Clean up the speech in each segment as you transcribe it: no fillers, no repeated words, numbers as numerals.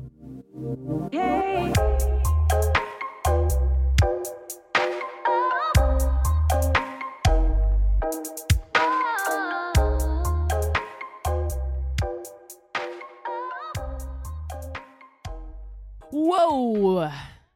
Yay. Whoa.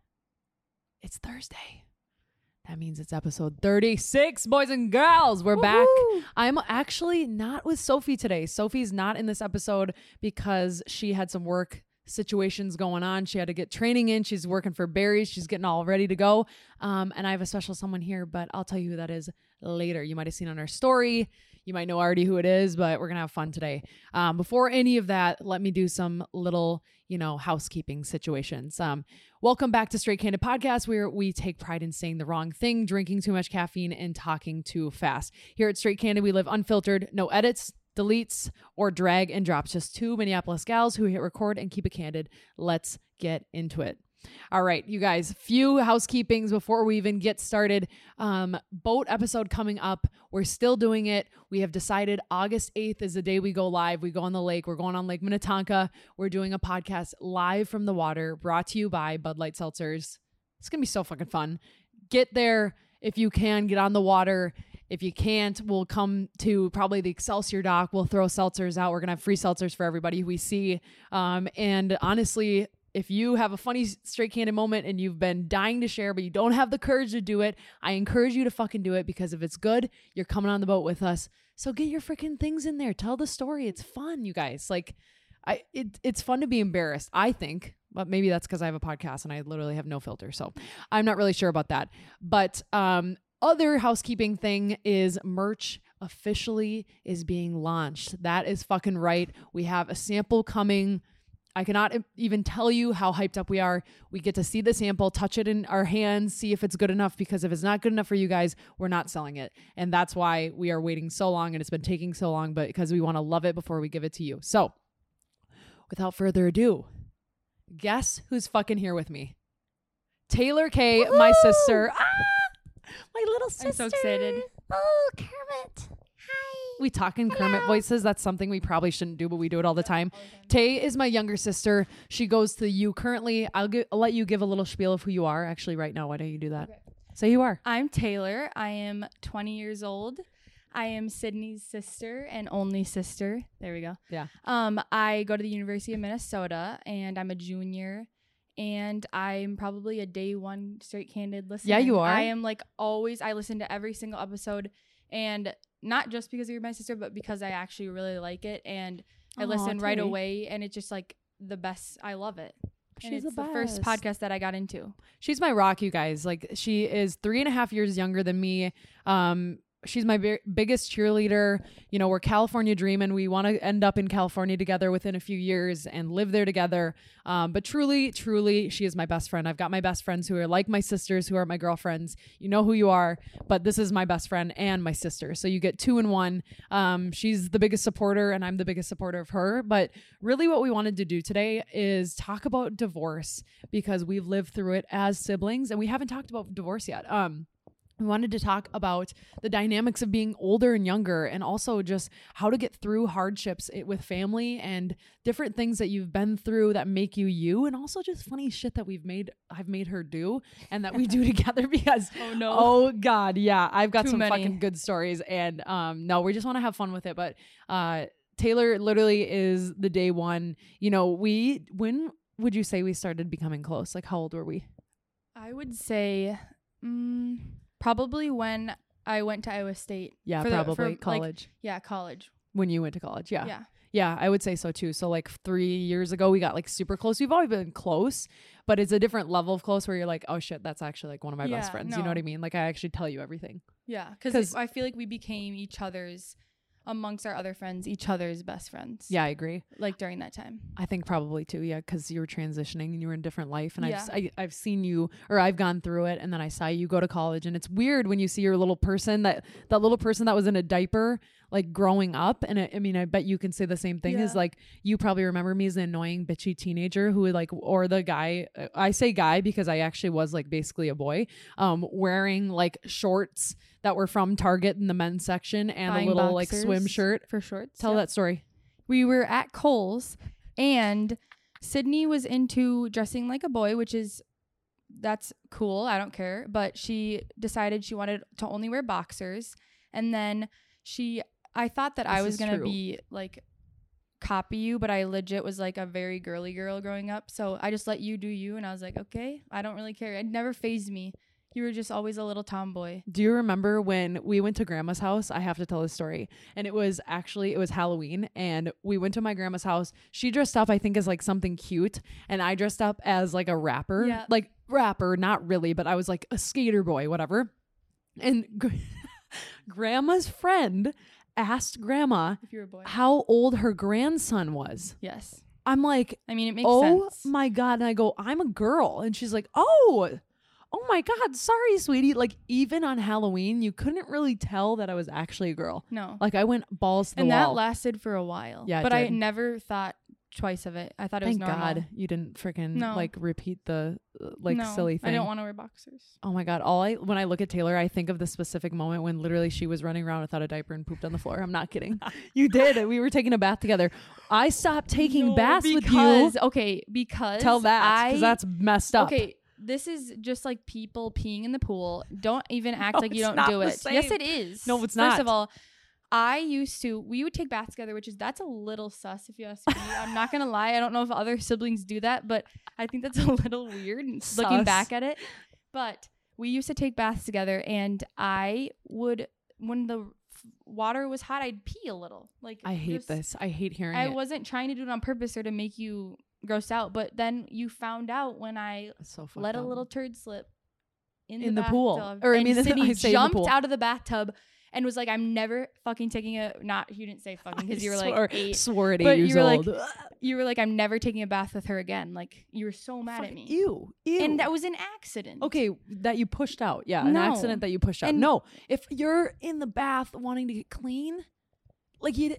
It's Thursday. That means it's episode 36, boys and girls. We're back. I'm actually not with Sophie today. Sophie's not in this episode because she had some work situations going on. She had to get training in. She's working for Barry's. She's getting all ready to go. And I have a special someone here, but I'll tell you who that is later. You might have seen on our story. You might know already who it is, but we're going to have fun today. Before any of that, let me do some little, housekeeping situations. Welcome back to Straight Candid Podcast, where we take pride in saying the wrong thing, drinking too much caffeine, and talking too fast. Here at Straight Candid, we live unfiltered, no edits, deletes, or drag and drops. Just two Minneapolis gals who hit record and keep it candid. Let's get into it. All right, you guys, few housekeepings before we even get started. Boat episode coming up. We're still doing it. We have decided August 8th is the day we go live. We go on the lake. We're going on Lake Minnetonka. We're doing a podcast live from the water, brought to you by Bud Light Seltzers. It's going to be so fucking fun. Get there if you can. Get on the water. If you can't, we'll come to probably the Excelsior dock. We'll throw seltzers out. We're going to have free seltzers for everybody who we see. And honestly, if you have a funny Straight Candid moment and you've been dying to share, but you don't have the courage to do it, I encourage you to fucking do it, because if it's good, you're coming on the boat with us. So get your freaking things in there. Tell the story. It's fun, you guys. It's fun to be embarrassed, I think. But maybe that's because I have a podcast and I literally have no filter. So I'm not really sure about that. But other housekeeping thing is merch officially is being launched. That is fucking right. We have a sample coming. I cannot even tell you how hyped up we are. We get to see the sample, touch it in our hands, see if it's good enough, because if it's not good enough for you guys, we're not selling it. And that's why we are waiting so long, and it's been taking so long, but because we want to love it before we give it to you. So without further ado, guess who's fucking here with me? Taylor K, Woo! my sister. My little sister. I'm so excited. Oh, Kermit. Hi. We talk in Kermit voices. That's something we probably shouldn't do, but we do it all the time. Tay is my younger sister. She goes to the U currently. I'll let you give a little spiel of who you are. Actually, right now, why don't you do that? Okay. Say who you are. I'm Taylor. I am 20 years old. I am Sydney's sister and only sister. There we go. Yeah. I go to the University of Minnesota, and I'm a junior. And I'm probably a day one Straight Candid listener. Yeah, you are. I am always. I listen to every single episode, and not just because you're my sister, but because I actually really like it, and I listen right Tay. away, and it's just the best. I love it. And She's it's the the first best. podcast that I got into. She's my rock, you guys. She is 3.5 years younger than me. She's my biggest cheerleader. We're California dreaming. We want to end up in California together within a few years and live there together. But truly, truly, she is my best friend. I've got my best friends who are like my sisters, who are my girlfriends. You know who you are, but this is my best friend and my sister. So you get 2 in 1. She's the biggest supporter and I'm the biggest supporter of her. But really what we wanted to do today is talk about divorce, because we've lived through it as siblings and we haven't talked about divorce yet. We wanted to talk about the dynamics of being older and younger, and also just how to get through hardships with family and different things that you've been through that make you you, and also just funny shit that I've made her do and that we do together, because oh God, yeah, I've got some fucking good stories, and no, we just want to have fun with it. But Taylor literally is the day one. When would you say we started becoming close? How old were we? I would say probably when I went to Iowa State. Yeah, probably college. College. When you went to college, yeah. Yeah. Yeah, I would say so too. So 3 years ago, we got super close. We've always been close, but it's a different level of close where you're like, oh shit, that's actually one of my best friends. No. You know what I mean? I actually tell you everything. Yeah, because I feel like we became amongst our other friends, each other's best friends. Yeah, I agree. During that time. I think probably too. Yeah, because you were transitioning and you were in different life, and Yeah. I've seen you, or I've gone through it, and then I saw you go to college, and it's weird when you see your little person, that little person that was in a diaper growing up. And I bet you can say the same thing. Is you probably remember me as the annoying bitchy teenager who would or the guy, I say guy because I actually was basically a boy, wearing shorts that were from Target in the men's section and Buying a little boxers swim shirt for shorts. Tell that story. We were at Kohl's, and Sydney was into dressing like a boy, that's cool. I don't care. But she decided she wanted to only wear boxers. And then I thought that I was going to be like copy you, but I legit was like a very girly girl growing up. So I just let you do you. And I was like, okay, I don't really care. It never fazed me. You were just always a little tomboy. Do you remember when we went to grandma's house? I have to tell this story. And it was Halloween, and we went to my grandma's house. She dressed up, I think, as like something cute, and I dressed up as like a rapper. Yeah. Like rapper, not really, but I was like a skater boy, whatever. And grandma's friend asked grandma If you're a boy. how old her grandson was. Yes. I'm like, I mean, it makes oh sense. my God. And I go, I'm a girl. And she's like, oh my God, sorry, sweetie. Like, even on Halloween, you couldn't really tell that I was actually a girl. No. Like, I went balls to the And wall. that lasted for a while. Yeah, it but I did. never thought twice of it. I thought it was Thank normal. God you didn't freaking No. like repeat the No, silly thing. I don't want to wear boxers. Oh my God. When I look at Taylor, I think of the specific moment when literally she was running around without a diaper and pooped on the floor. I'm not kidding. You did. We were taking a bath together. I stopped taking baths with you. Because Tell that, because that's messed up. Okay, this is just like people peeing in the pool. Don't even act No, like you it's don't not do the it. same. Yes, it is. No, it's First not. of all, we would take baths together, that's a little sus if you ask me. I'm not gonna lie. I don't know if other siblings do that, but I think that's a little weird looking Sus. back at it. But we used to take baths together, and I would, when the water was hot, I'd pee a little. Like, I hate this. I hate hearing I it. wasn't trying to do it on purpose or to make you gross out, but then you found out when I It's so fucked let a up. little turd slip In the pool. bathtub, Or, I and mean, Sydney I say in the jumped pool. out of the bathtub and was like, I'm never fucking taking you didn't say fucking because you were like 8. swore at 8 But years you were like, old. you were like, I'm never taking a bath with her again. Like, you were so mad at Fuck, me. Ew. And that was an accident. Okay, that you pushed out. Yeah, an No. accident that you pushed out. And- No, if you're in the bath wanting to get clean, like you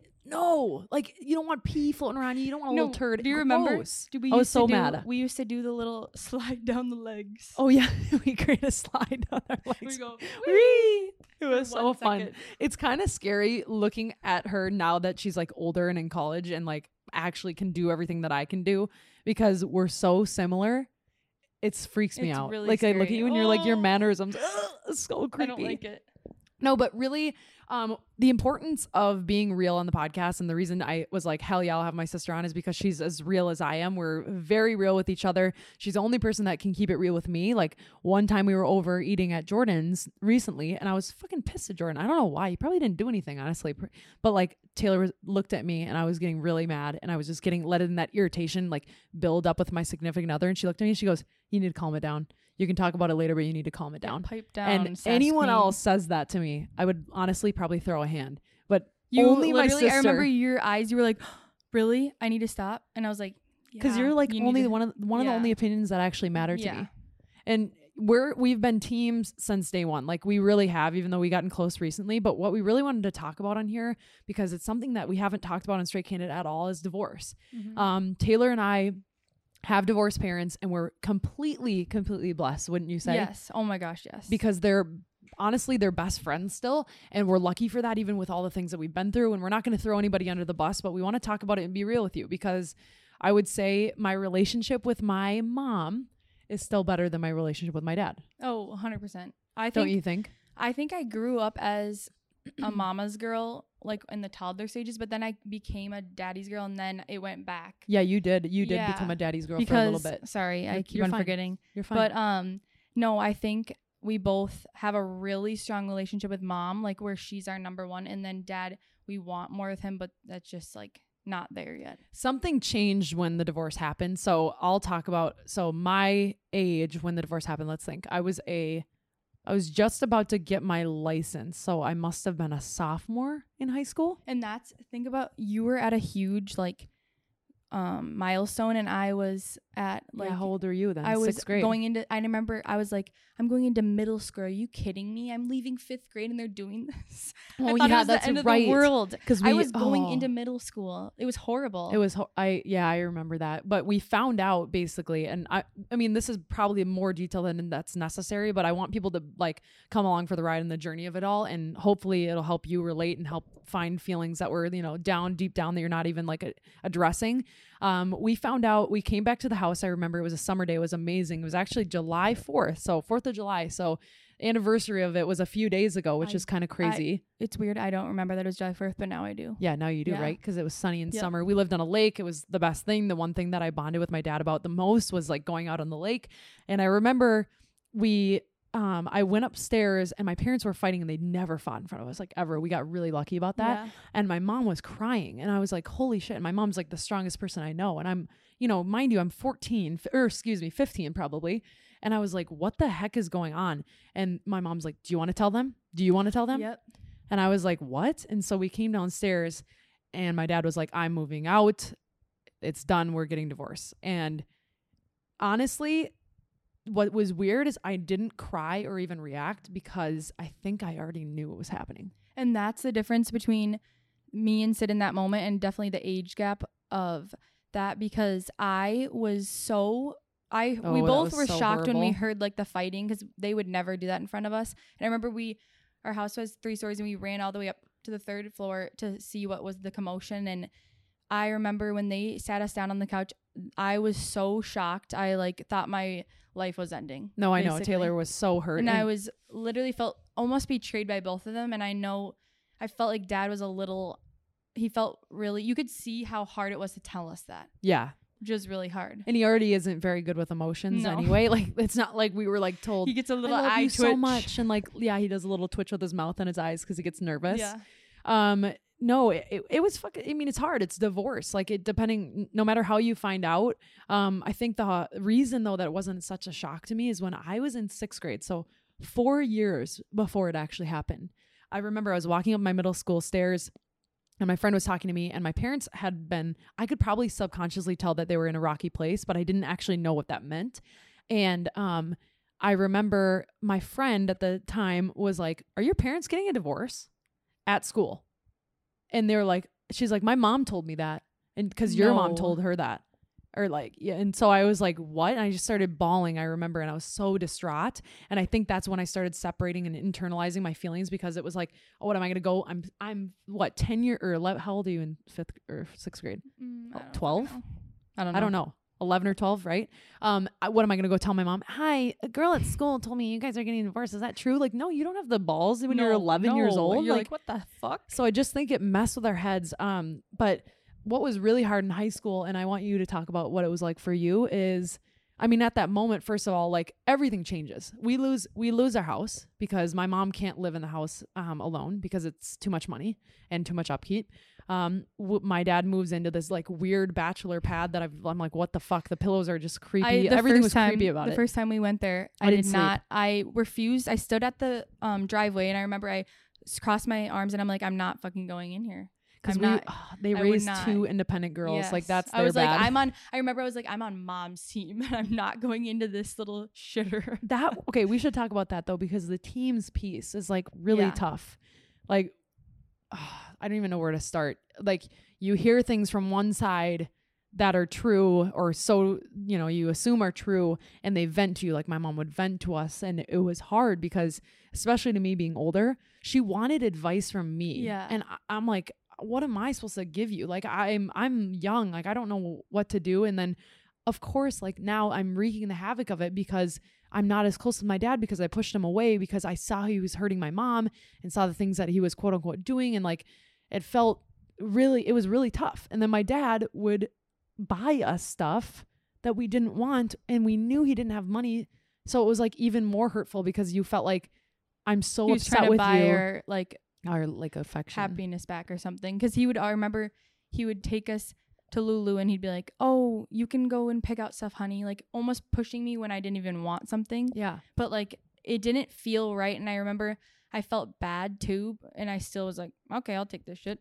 don't want pee floating around you. You don't want a No, little turd. do you remember? Gross. We I was used so to mad. We used to do the little slide down the legs. Oh yeah, we create a slide on our legs. We go, Whee! It was for so 1 fun. second. It's kind of scary looking at her now that she's like older and in college and like actually can do everything that I can do because we're so similar. It freaks me It's out. really Like I look at scary. you and you're like your Oh. mannerisms. It's so creepy. I don't like it. No, but really, the importance of being real on the podcast and the reason I was like, hell yeah, I'll have my sister on is because she's as real as I am. We're very real with each other. She's the only person that can keep it real with me. Like one time we were over eating at Jordan's recently and I was fucking pissed at Jordan. I don't know why. He probably didn't do anything, honestly. But like Taylor looked at me and I was getting really mad and I was just letting that irritation like build up with my significant other. And she looked at me and she goes, you need to calm it down. You can talk about it later, but you need to calm it down. Pipe down. And sass anyone queen. else says that to me, I would honestly probably throw a hand. But You only my literally, sister. I remember your eyes. You were like, "Really? I need to stop." And I was like, Because "Yeah, you're like you only need to- one of the yeah. only opinions that actually matter to Yeah. me. And we've been teams since day one. Like we really have, even though we gotten close recently. But what we really wanted to talk about on here, because it's something that we haven't talked about on Straight Candid at all, is divorce. Mhm. Taylor and I have divorced parents and we're completely blessed, wouldn't you say? Yes. Oh my gosh, yes. Because they're best friends still, and we're lucky for that, even with all the things that we've been through. And we're not going to throw anybody under the bus, but we want to talk about it and be real with you, because I would say my relationship with my mom is still better than my relationship with my dad. Oh, 100%. Don't you think? I think I grew up as a mama's girl, like in the toddler stages, but then I became a daddy's girl, and then it went back. Yeah, you did. You did Yeah, become a daddy's girl Because for a little bit. sorry, I keep you're on fine. forgetting. You're fine. But no, I think we both have a really strong relationship with mom, like where she's our number one, and then dad, we want more with him, but that's just like not there yet. Something changed when the divorce happened. So I'll talk about, my age when the divorce happened. Let's think. I was just about to get my license. So I must have been a sophomore in high school. And think about, you were at a huge like milestone, and I was at like, How old are you then? I was 6th grade. I remember I was like, I'm going into middle school. Are you kidding me? I'm leaving 5th grade and they're doing this. Oh, I thought yeah, it was that's the end right. of the world. Because I was going into middle school. It was horrible. It was I remember that. But we found out basically, and I mean this is probably more detail than that's necessary, but I want people to like come along for the ride and the journey of it all, and hopefully it'll help you relate and help find feelings that were, deep down that you're not even like addressing. We found out, we came back to the house. I remember it was a summer day. It was amazing. It was actually July 4th. So 4th of July. So anniversary of it was a few days ago, which is kind of crazy. It's weird. I don't remember that it was July 4th, but now I do. Yeah, now you do, Yeah. right? Because it was sunny in Yep. summer. We lived on a lake. It was the best thing. The one thing that I bonded with my dad about the most was like going out on the lake. And I remember I went upstairs and my parents were fighting and they never fought in front of us, like ever. We got really lucky about that. Yeah. And my mom was crying and I was like, holy shit. And my mom's like the strongest person I know. And I'm, mind you, I'm 15 probably. And I was like, what the heck is going on? And my mom's like, do you want to tell them? Do you want to tell them? Yep. And I was like, what? And so we came downstairs and my dad was like, I'm moving out. It's done. We're getting divorced. And honestly, what was weird is I didn't cry or even react because I think I already knew what was happening. And that's the difference between me and Sid in that moment, and definitely the age gap of that, because we both were so shocked when we horrible. heard like the fighting, because they would never do that in front of us. And I remember our house was 3 stories and we ran all the way up to the 3rd floor to see what was the commotion. And I remember when they sat us down on the couch, I was so shocked. I like thought my life was ending. No, I know. basically. Taylor was so hurt. And I was literally felt almost betrayed by both of them. And I felt like Dad was he felt really, you could see how hard it was to tell us that, yeah. which was really hard. And he already isn't very good with emotions No. anyway. Like, it's not like we were like told, He gets a little I love eye you twitch. so much. And like, yeah, he does a little twitch with his mouth and his eyes because he gets nervous. Yeah. No, it was fucking, I mean, it's hard. It's divorce. Like no matter how you find out. I think the reason though that it wasn't such a shock to me is when I was in 6th grade. So 4 years before it actually happened. I remember I was walking up my middle school stairs and my friend was talking to me and my parents I could probably subconsciously tell that they were in a rocky place, but I didn't actually know what that meant. And, I remember my friend at the time was like, are your parents getting a divorce at school? And they're like, she's like, my mom told me that. And because your mom No. told her that. Or like, yeah. And so I was like, what? And I just started bawling, I remember. And I was so distraught. And I think that's when I started separating and internalizing my feelings, because it was like, oh, what am I going to go? I'm what, 10 year or 11? How old are you in 5th or 6th grade? 12? I don't know. I don't know. 11 or 12, right? What am I going to go tell my mom? Hi, a girl at school told me you guys are getting divorced. Is that true? Like, no, you don't have the balls when you're 11 years old. You're like, what the fuck? So I just think it messed with our heads. But what was really hard in high school, and I want you to talk about what it was like for you, is, I mean, at that moment, first of all, like everything changes. We lose our house because my mom can't live in the house alone because it's too much money and too much upkeep. My dad moves into this like weird bachelor pad that I'm like, what the fuck? The pillows are just creepy. Everything was creepy about it. The first time we went there, I didn't sleep. I refused. I stood at the driveway and I remember I crossed my arms and I'm like, I'm not fucking going in here. Because they I would raised not. 2 independent girls. Yes. Like that's I was bad. like, I remember I was like, I'm on Mom's team and I'm not going into this little shitter. Okay, we should talk about that though, because the team's piece is like really Yeah. tough. Like, I don't even know where to start. Like, you hear things from one side that are true, or so, you assume are true, and they vent to you. Like my mom would vent to us, and it was hard because, especially to me being older, she wanted advice from me. Yeah. And I'm like, what am I supposed to give you? Like I'm young, like I don't know what to do. And then of course, like now I'm wreaking the havoc of it because I'm not as close with my dad because I pushed him away because I saw he was hurting my mom and saw the things that he was quote unquote doing. And like, it was really tough. And then my dad would buy us stuff that we didn't want, and we knew he didn't have money. So it was like even more hurtful because you felt like, I'm so He was upset trying to with buy you. our Our like affection. happiness back or something. Because I remember he would take us to Lulu and he'd be like, oh, you can go and pick out stuff, honey. Like almost pushing me when I didn't even want something. Yeah. But like it didn't feel right. And I remember I felt bad too. And I still was like, okay, I'll take this shit.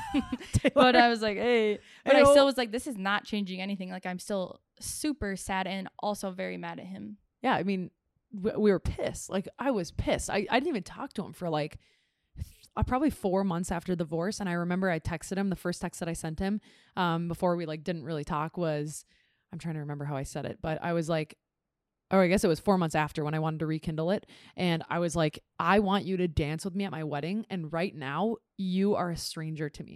But I was like, hey. But I still was like, this is not changing anything. Like I'm still super sad and also very mad at him. Yeah. I mean, we were pissed. Like I was pissed. I didn't even talk to him for like probably 4 months after the divorce. And I remember I texted him. The first text that I sent him before we like didn't really talk was, I'm trying to remember how I said it, but I was like, or I guess it was 4 months after when I wanted to rekindle it. And I was like, I want you to dance with me at my wedding. And right now you are a stranger to me.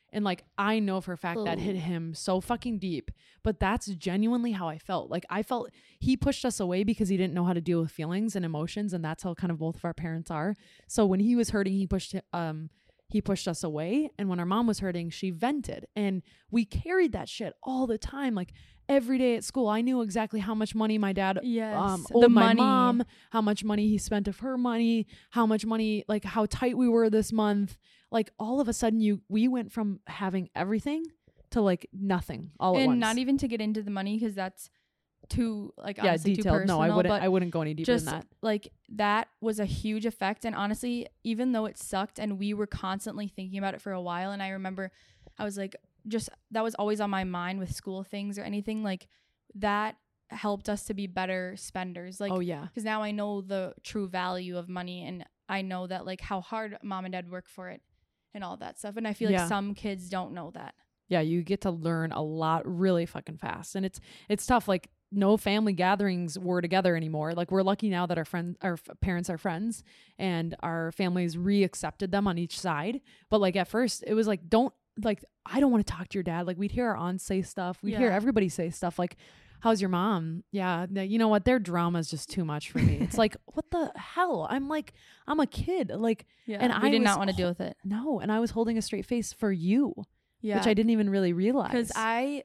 And like, I know for a fact that hit Ooh. him so fucking deep, but that's genuinely how I felt. Like I felt he pushed us away because he didn't know how to deal with feelings and emotions. And that's how kind of both of our parents are. So when he was hurting, he pushed us away. And when our mom was hurting, she vented, and we carried that shit all the time. Like every day at school, I knew exactly how much money my dad owed my mom, how much money he spent of her money, how much money, like how tight we were this month. Like all of a sudden we went from having everything to like nothing all at once. And not even to get into the money, because that's too like honestly detailed. too personal. No, I wouldn't go any deeper just than that. Like that was a huge effect. And honestly, even though it sucked and we were constantly thinking about it for a while, and I remember I was like, just that was always on my mind with school things or anything, like that helped us to be better spenders. Like, oh yeah, because now I know the true value of money, and I know that like how hard mom and dad work for it and all that stuff. And I feel like some kids don't know that. Yeah, you get to learn a lot really fucking fast. And it's tough. Like no family gatherings were together anymore. Like we're lucky now that our parents are friends and our families re-accepted them on each side. But like at first it was like, I don't want to talk to your dad. Like we'd hear our aunts say stuff. We'd hear everybody say stuff like, how's your mom? Yeah. You know what? Their drama is just too much for me. It's like, what the hell? I'm a kid. Like, and I did not want to deal with it. No. And I was holding a straight face for you, which I didn't even really realize. Because I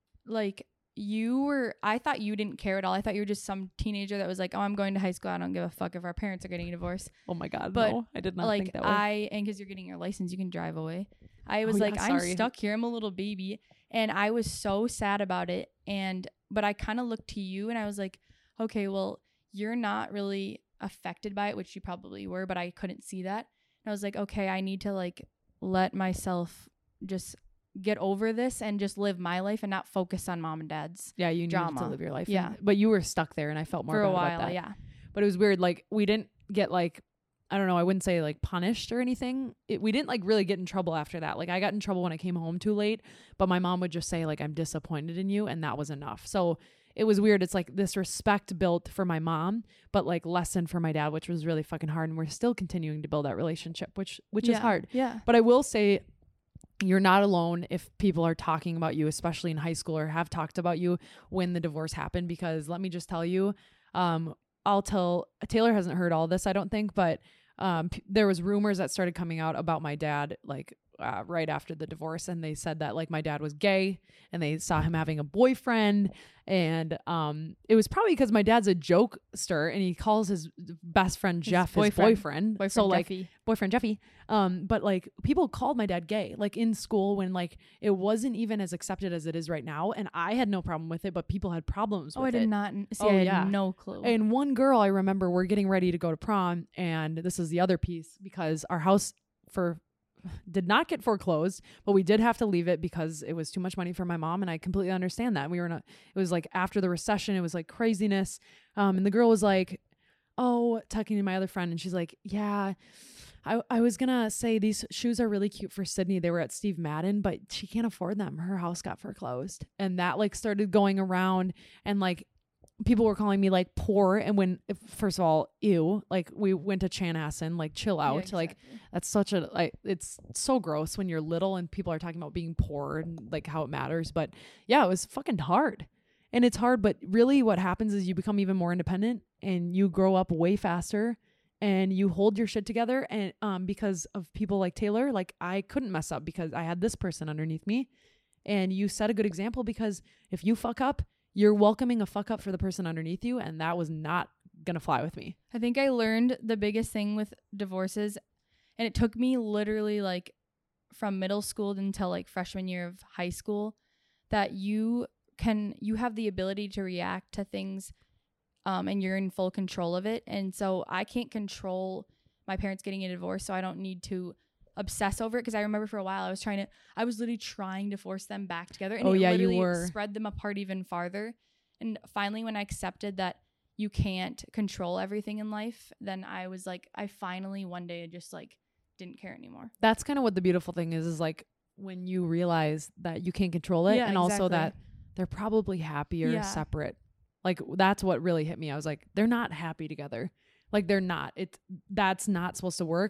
thought you didn't care at all. I thought you were just some teenager that was like, oh, I'm going to high school. I don't give a fuck if our parents are getting a divorce. Oh my God. But no, I did not think that way. And because you're getting your license, you can drive away. I was I'm stuck here. I'm a little baby. And I was so sad about it. But I kind of looked to you and I was like, okay, well, you're not really affected by it, which you probably were, but I couldn't see that. And I was like, okay, I need to like let myself just get over this and just live my life and not focus on mom and dad's you drama. needed to live your life. Yeah. But you were stuck there and I felt more for bad a while. about that. Yeah. But it was weird. Like we didn't get like, I don't know, I wouldn't say like punished or anything. We didn't like really get in trouble after that. Like I got in trouble when I came home too late, but my mom would just say like, I'm disappointed in you. And that was enough. So it was weird. It's like this respect built for my mom, but like lessened for my dad, which was really fucking hard. And we're still continuing to build that relationship, which is hard. Yeah. But I will say you're not alone if people are talking about you, especially in high school, or have talked about you when the divorce happened, because let me just tell you, Taylor hasn't heard all this, I don't think, but there was rumors that started coming out about my dad, like right after the divorce, and they said that like my dad was gay and they saw him having a boyfriend, and it was probably because my dad's a jokester and he calls his best friend Jeff his boyfriend. So like Jeffy. Boyfriend Jeffy. But like people called my dad gay, like in school, when like it wasn't even as accepted as it is right now, and I had no problem with it, but people had problems with it. I did not see. I had no clue. And one girl, I remember, we're getting ready to go to prom, and this is the other piece, because our house did not get foreclosed, but we did have to leave it because it was too much money for my mom, and I completely understand that. It was like after the recession, it was like craziness. And the girl was like, talking to my other friend, and she's like, yeah, I was gonna say these shoes are really cute for Sydney. They were at Steve Madden, but she can't afford them. Her house got foreclosed. And that like started going around, and like people were calling me like poor. And first of all, ew, like we went to Chanhassen, like chill out. Yeah, exactly. Like that's such it's so gross when you're little and people are talking about being poor and like how it matters. But yeah, it was fucking hard. And it's hard, but really what happens is you become even more independent and you grow up way faster and you hold your shit together. And because of people like Taylor, like I couldn't mess up because I had this person underneath me. And you set a good example, because if you fuck up, you're welcoming a fuck up for the person underneath you. And that was not going to fly with me. I think I learned the biggest thing with divorces, and it took me literally like from middle school until like freshman year of high school, that you have the ability to react to things, and you're in full control of it. And so I can't control my parents getting a divorce, so I don't need to obsess over it. Because I remember for a while I was literally trying to force them back together, and you were spread them apart even farther. And finally, when I accepted that you can't control everything in life, then I was like, I finally one day just like didn't care anymore. That's kind of what the beautiful thing is like when you realize that you can't control it, and also that they're probably happier separate. Like that's what really hit me. I was like, they're not happy together. Like they're not. That's not supposed to work.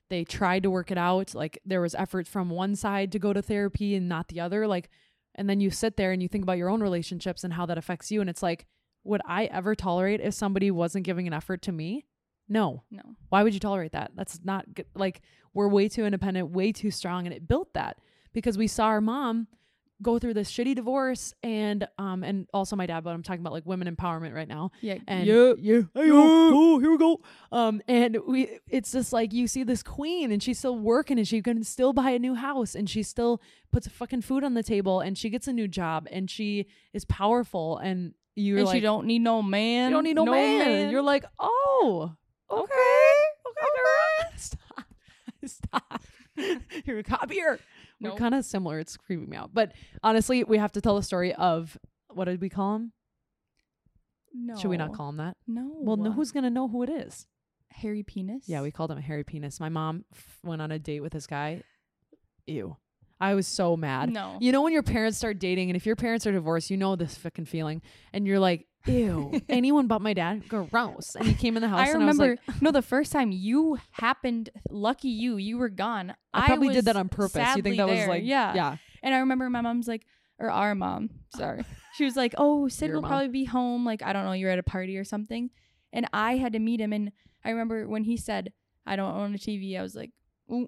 they tried to work it out. Like there was effort from one side to go to therapy and not the other. Like, and then you sit there and you think about your own relationships and how that affects you. And it's like, would I ever tolerate if somebody wasn't giving an effort to me? No. Why would you tolerate that? That's not good. Like, we're way too independent, way too strong. And it built that because we saw our mom go through this shitty divorce and also my dad, but I'm talking about like women empowerment right now. Yeah. And oh, here we go. And it's just like, you see this queen and she's still working and she can still buy a new house and she still puts fucking food on the table and she gets a new job and she is powerful and you're like, she don't need no man. You don't need no man. And you're like, oh, okay. Stop. You're a copier. Nope. We're kind of similar. It's creeping me out. But honestly, we have to tell the story of, what did we call him? No. Should we not call him that? No. Well, no, who's going to know who it is? Hairy penis? Yeah, we called him a hairy penis. My mom went on a date with this guy. Ew. I was so mad. No. You know when your parents start dating and if your parents are divorced, you know this fucking feeling. And you're like, ew. Anyone but my dad? Gross. And he came in the house I and remember, I was like, no, the first time you happened, lucky you were gone. I probably did that on purpose. You think that was like, yeah. And I remember my mom's like, or our mom, sorry. She was like, oh, Sid will probably be home. Like, I don't know, you're at a party or something. And I had to meet him. And I remember when he said, I don't own a TV, I was like,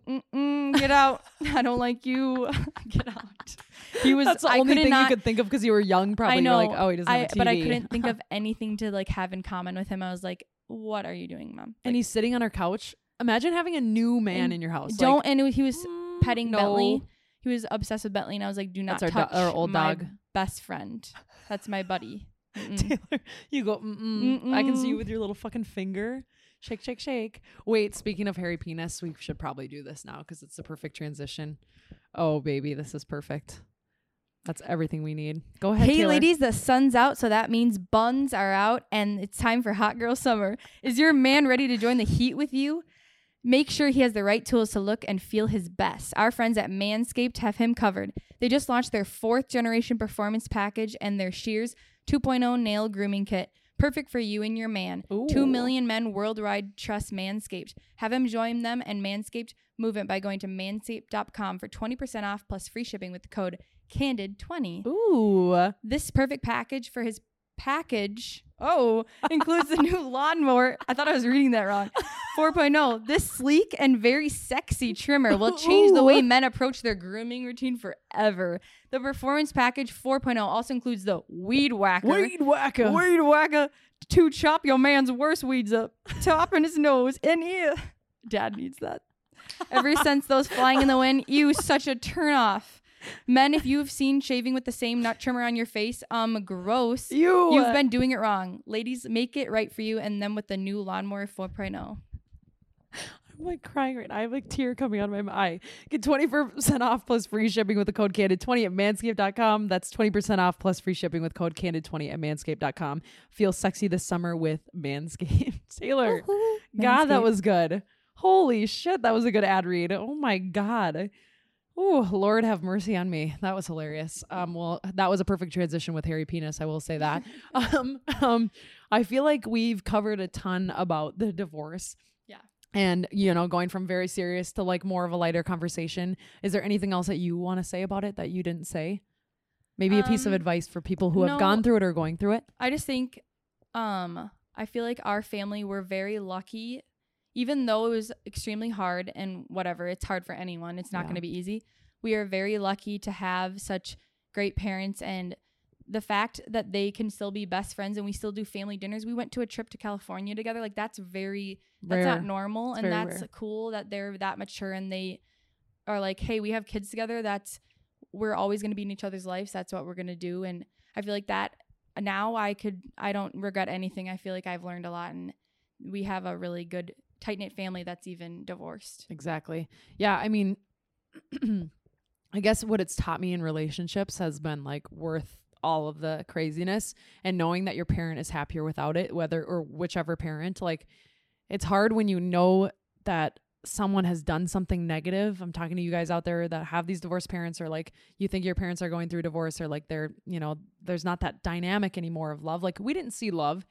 get out. I don't like you. Get out. He was, that's the only thing you could think of because you were young. Probably I know. You're like, oh, he doesn't have a TV. But I couldn't think of anything to like have in common with him. I was like, what are you doing, Mom? Like, and he's sitting on our couch. Imagine having a new man in your house. And he was petting Bentley. He was obsessed with Bentley, and I was like, do not touch our old my dog. Best friend. That's my buddy. Taylor, you go, I can see you with your little fucking finger. Shake, shake, shake. Wait, speaking of hairy penis, we should probably do this now because it's the perfect transition. Oh, baby, this is perfect. That's everything we need. Go ahead, Hey, Taylor. ladies, the sun's out, so that means buns are out, and it's time for Hot Girl Summer. Is your man ready to join the heat with you? Make sure he has the right tools to look and feel his best. Our friends at Manscaped have him covered. They just launched their 4th generation performance package and their Shears 2.0 nail grooming kit. Perfect for you and your man. Ooh. 2 million men worldwide trust Manscaped. Have him join them and Manscaped movement by going to manscaped.com for 20% off plus free shipping with the code CANDID20. Ooh. This perfect package for his package includes the new lawnmower. I thought I was reading that wrong. 4.0. This sleek and very sexy trimmer will change the way men approach their grooming routine forever. The performance package 4.0 also includes the weed whacker. Weed whacker. Weed whacker to chop your man's worst weeds up. Top in his nose and ear. Dad needs that. Ever since those flying in the wind, such a turn off. Men, if you've seen shaving with the same nut trimmer on your face, gross. You've been doing it wrong. Ladies, make it right for you and then with the new lawnmower 4.0. I'm like crying right now. I have like tear coming out of my eye. Get 20% off plus free shipping with the code CANDID20 at manscaped.com. That's 20% off plus free shipping with code CANDID20 at manscaped.com. Feel sexy this summer with Manscaped. Taylor, God, that was good. Holy shit, that was a good ad read. Oh my God. Oh, Lord have mercy on me. That was hilarious. Well, that was a perfect transition with hairy penis. I will say that. I feel like we've covered a ton about the divorce. Yeah. And, going from very serious to like more of a lighter conversation. Is there anything else that you want to say about it that you didn't say? Maybe a piece of advice for people who have gone through it or going through it? I just think, I feel like our family, we're very lucky. Even though it was extremely hard and whatever, it's hard for anyone. It's not going to be easy. We are very lucky to have such great parents, and the fact that they can still be best friends and we still do family dinners. We went to a trip to California together. Like that's not normal. And that's cool that they're that mature and they are like, hey, we have kids together. We're always going to be in each other's lives. That's what we're going to do. And I feel like that now I don't regret anything. I feel like I've learned a lot and we have a really good tight-knit family that's even divorced. Exactly. Yeah. I mean, I guess what it's taught me in relationships has been like worth all of the craziness, and knowing that your parent is happier without it, whichever parent. Like, it's hard when you know that someone has done something negative. I'm talking to you guys out there that have these divorced parents, or like you think your parents are going through divorce, or like they're, there's not that dynamic anymore of love. Like, we didn't see love,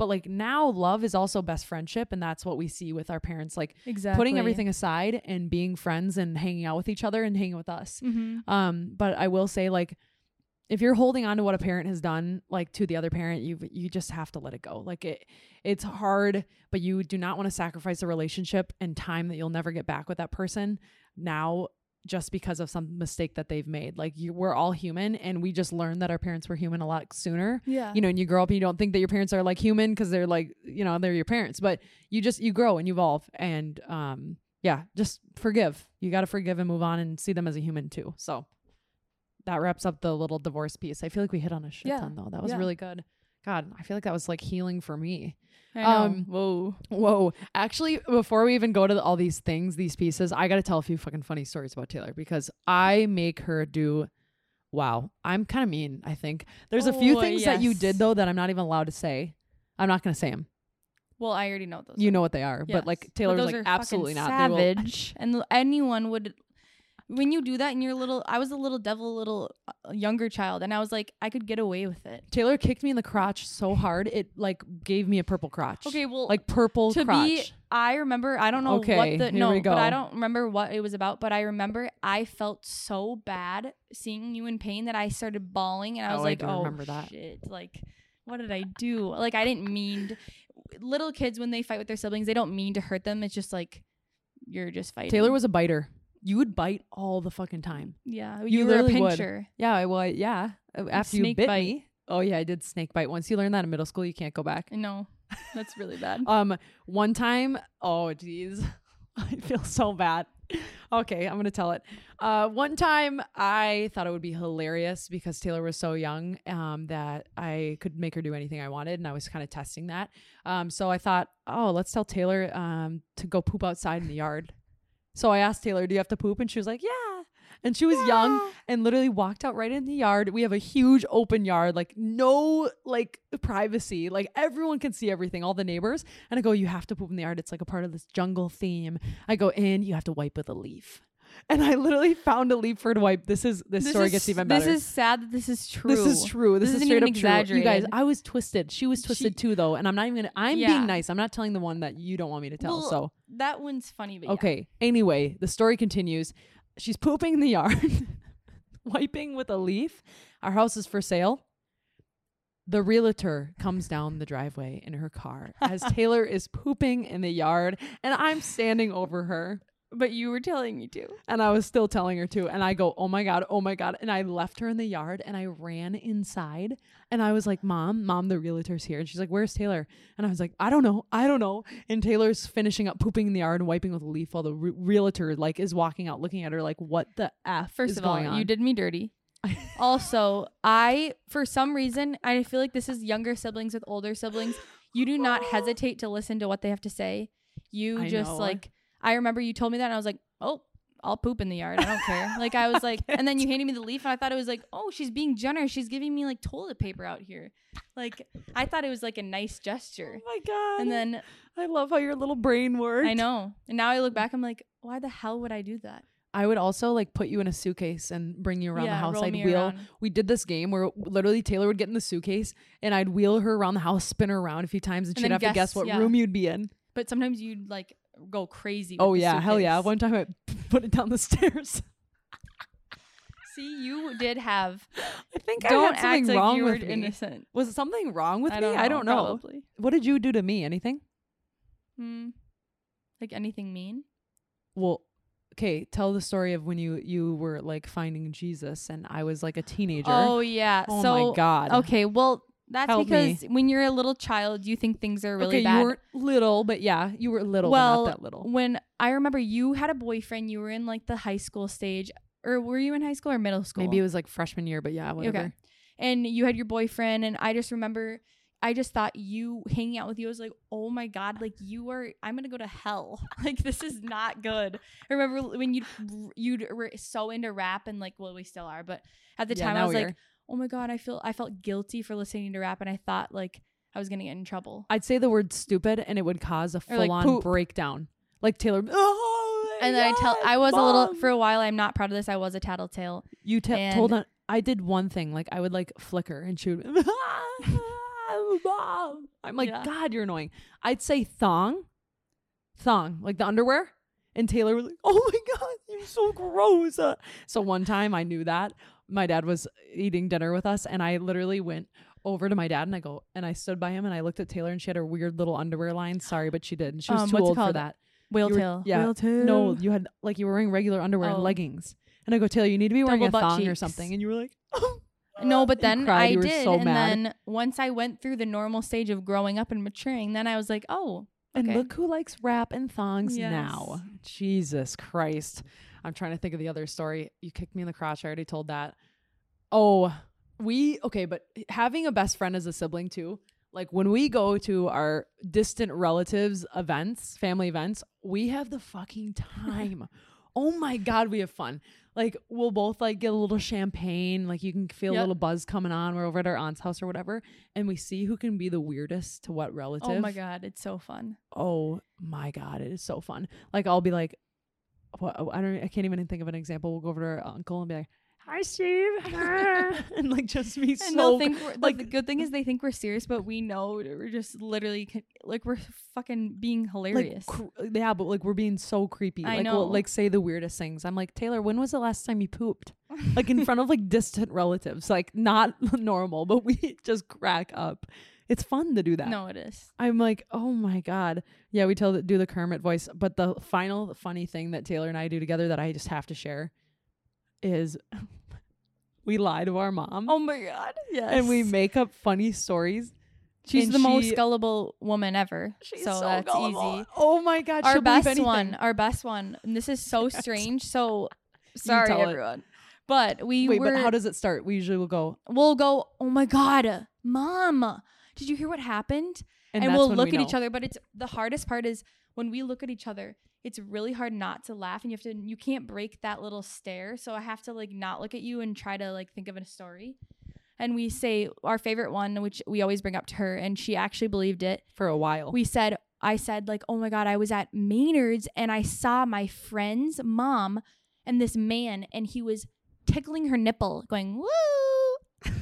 But like now love is also best friendship. And that's what we see with our parents, like Exactly. putting everything aside and being friends and hanging out with each other and hanging with us. Mm-hmm. But I will say, like, if you're holding on to what a parent has done, like to the other parent, you just have to let it go. Like it's hard, but you do not want to sacrifice a relationship and time that you'll never get back with that person now just because of some mistake that they've made. Like we're all human, and we just learned that our parents were human a lot sooner. Yeah. You know, and you grow up and you don't think that your parents are like human because they're like, you know, they're your parents, but you grow and you evolve, and yeah, just forgive. You got to forgive and move on and see them as a human too. So that wraps up the little divorce piece. I feel like we hit on a shit ton though. That was really good. God, I feel like that was like healing for me. I know. Whoa. Actually, before we even go to all these things, these pieces, I got to tell a few fucking funny stories about Taylor because I make her do. Wow, I'm kind of mean. I think there's a few things that you did though that I'm not even allowed to say. I'm not going to say them. Well, I already know those. You know what they are, but like Taylor was like, absolutely not. Savage, and anyone would. When you do that and you're little, I was a little devil, little younger child, and I was like, I could get away with it. Taylor kicked me in the crotch so hard it like gave me a purple crotch. Okay, well, like purple crotch. I remember, I don't know what but I don't remember what it was about, but I remember I felt so bad seeing you in pain that I started bawling, and I was like, remember that. Shit, like, what did I do? Like, I didn't mean little kids when they fight with their siblings, they don't mean to hurt them. It's just like you're just fighting. Taylor was a biter. You would bite all the fucking time. Yeah. You were a pincher. Would. Yeah. Well, yeah. After you bit me. Oh, yeah. I did snake bite. Once you learn that in middle school, you can't go back. No. That's really bad. One time. Oh, geez. I feel so bad. Okay. I'm going to tell it. One time I thought it would be hilarious because Taylor was so young that I could make her do anything I wanted. And I was kind of testing that. So I thought, oh, let's tell Taylor to go poop outside in the yard. So I asked Taylor, do you have to poop? And she was like, yeah. And she was young and literally walked out right in the yard. We have a huge open yard, like no like privacy. Like everyone can see everything, all the neighbors. And I go, you have to poop in the yard. It's like a part of this jungle theme. I go in, you have to wipe with a leaf. And I literally found a leaf for her to wipe. This story gets even better. This is sad that this is true. This is true. This is straight up true. You guys, I was twisted. She was twisted too though. And I'm not even I'm being nice. I'm not telling the one that you don't want me to tell. Well, so that one's funny, but okay. Anyway, the story continues. She's pooping in the yard, wiping with a leaf. Our house is for sale. The realtor comes down the driveway in her car as Taylor is pooping in the yard, and I'm standing over her. But you were telling me to. And I was still telling her to. And I go, oh my God. And I left her in the yard and I ran inside. And I was like, Mom, the realtor's here. And she's like, where's Taylor? And I was like, I don't know. And Taylor's finishing up pooping in the yard and wiping with a leaf while the realtor like is walking out looking at her like, what the F First is of all, going on? You did me dirty. Also, for some reason, I feel like this is younger siblings with older siblings. You do not hesitate to listen to what they have to say. You just like... I remember you told me that and I was like, oh, I'll poop in the yard. I don't care. Like I was like, and then you handed me the leaf and I thought it was like, oh, she's being generous. She's giving me like toilet paper out here. Like I thought it was like a nice gesture. Oh my God. And then I love how your little brain works. I know. And now I look back, I'm like, why the hell would I do that? I would also like put you in a suitcase and bring you around the house. I'd wheel. Around. We did this game where literally Taylor would get in the suitcase and I'd wheel her around the house, spin her around a few times, and she'd have to guess what room you'd be in. But sometimes you'd like go crazy. Oh yeah, hell yeah! One time I put it down the stairs. See, you did have. I think I had something wrong with me. Innocent. Was it something wrong with me? I don't know. Probably. What did you do to me? Anything? Like anything mean? Well, okay. Tell the story of when you were like finding Jesus and I was like a teenager. Oh yeah. Oh my God. Okay. Well. That's Help because me. When you're a little child, you think things are really bad. You weren't little, but yeah, you were little, but not that little. When I remember you had a boyfriend, you were in like the high school stage, or were you in high school or middle school? Maybe it was like freshman year, but yeah, whatever. Okay. And you had your boyfriend, and I just remember, I just thought you hanging out with you, I was like, oh my God, like I'm going to go to hell. Like, this is not good. I remember when you were so into rap and like, well, we still are, but at the time I was like, oh my God, I felt guilty for listening to rap, and I thought like I was gonna get in trouble. I'd say the word stupid and it would cause a full-on breakdown. Like Taylor, and then I was Mom. A little, for a while, I'm not proud of this, I was a tattletale. You told on, I did one thing, like I would like flicker and she would I'm like, Yeah. God, you're annoying. I'd say thong, like the underwear. And Taylor was like, oh my God, you're so gross. So one time I knew that my dad was eating dinner with us, and I literally went over to my dad and I stood by him and I looked at Taylor, and she had her weird little underwear line. Sorry, but she did. And she was too what's it old for called? that. Whale You were- tail. yeah. Whale tail. No, you had like you were wearing regular underwear and Oh. leggings. And I go, Taylor, you need to be wearing Double a butt thong or cheeks. something. And you were like, oh. No, but You then cried. I You were did. so and mad. then once I went through the normal stage of growing up and maturing, then I was like, oh, And okay. look who likes wrap and thongs Yes. now. Jesus Christ. I'm trying to think of the other story. You kicked me in the crotch. I already told that. Oh, but having a best friend as a sibling too, like when we go to our distant relatives events, family events, we have the fucking time. Oh my God, we have fun. Like we'll both like get a little champagne, like you can feel a Yep. little buzz coming on. We're over at our aunt's house or whatever, and we see who can be the weirdest to what relative. Oh my God, it's so fun. Oh my God, it is so fun. Like I'll be like, I can't even think of an example. We'll go over to our uncle and be like, hi Steve. And like just be And so they'll think we're, like the good thing is they think we're serious, but we know we're just literally like we're fucking being hilarious. yeah, but like we're being so creepy. I Like know. we'll like say the weirdest things. I'm like, Taylor, when was the last time you pooped? Like in front of like distant relatives, like not normal, but we just crack up. It's fun to do that. No, it is. I'm like, oh my God. Yeah, we do the Kermit voice. But the final funny thing that Taylor and I do together that I just have to share is we lie to our mom. Oh my God, yes. And we make up funny stories. She's and the most gullible woman ever. She's so that's gullible. easy. Oh my God. Our she'll believe best anything. our best one. And this is so strange. So tell sorry it. everyone. But Wait, but how does it start? We usually will go. we'll go, oh my God, Mom, did you hear what happened? And that's we'll when look we at each know. other. But it's the hardest part is when we look at each other, it's really hard not to laugh, and you can't break that little stare. So I have to like not look at you and try to like think of a story. And we say our favorite one, which we always bring up to her, and she actually believed it. For a while. I said like, oh my God, I was at Maynard's and I saw my friend's mom and this man, and he was tickling her nipple going, woo.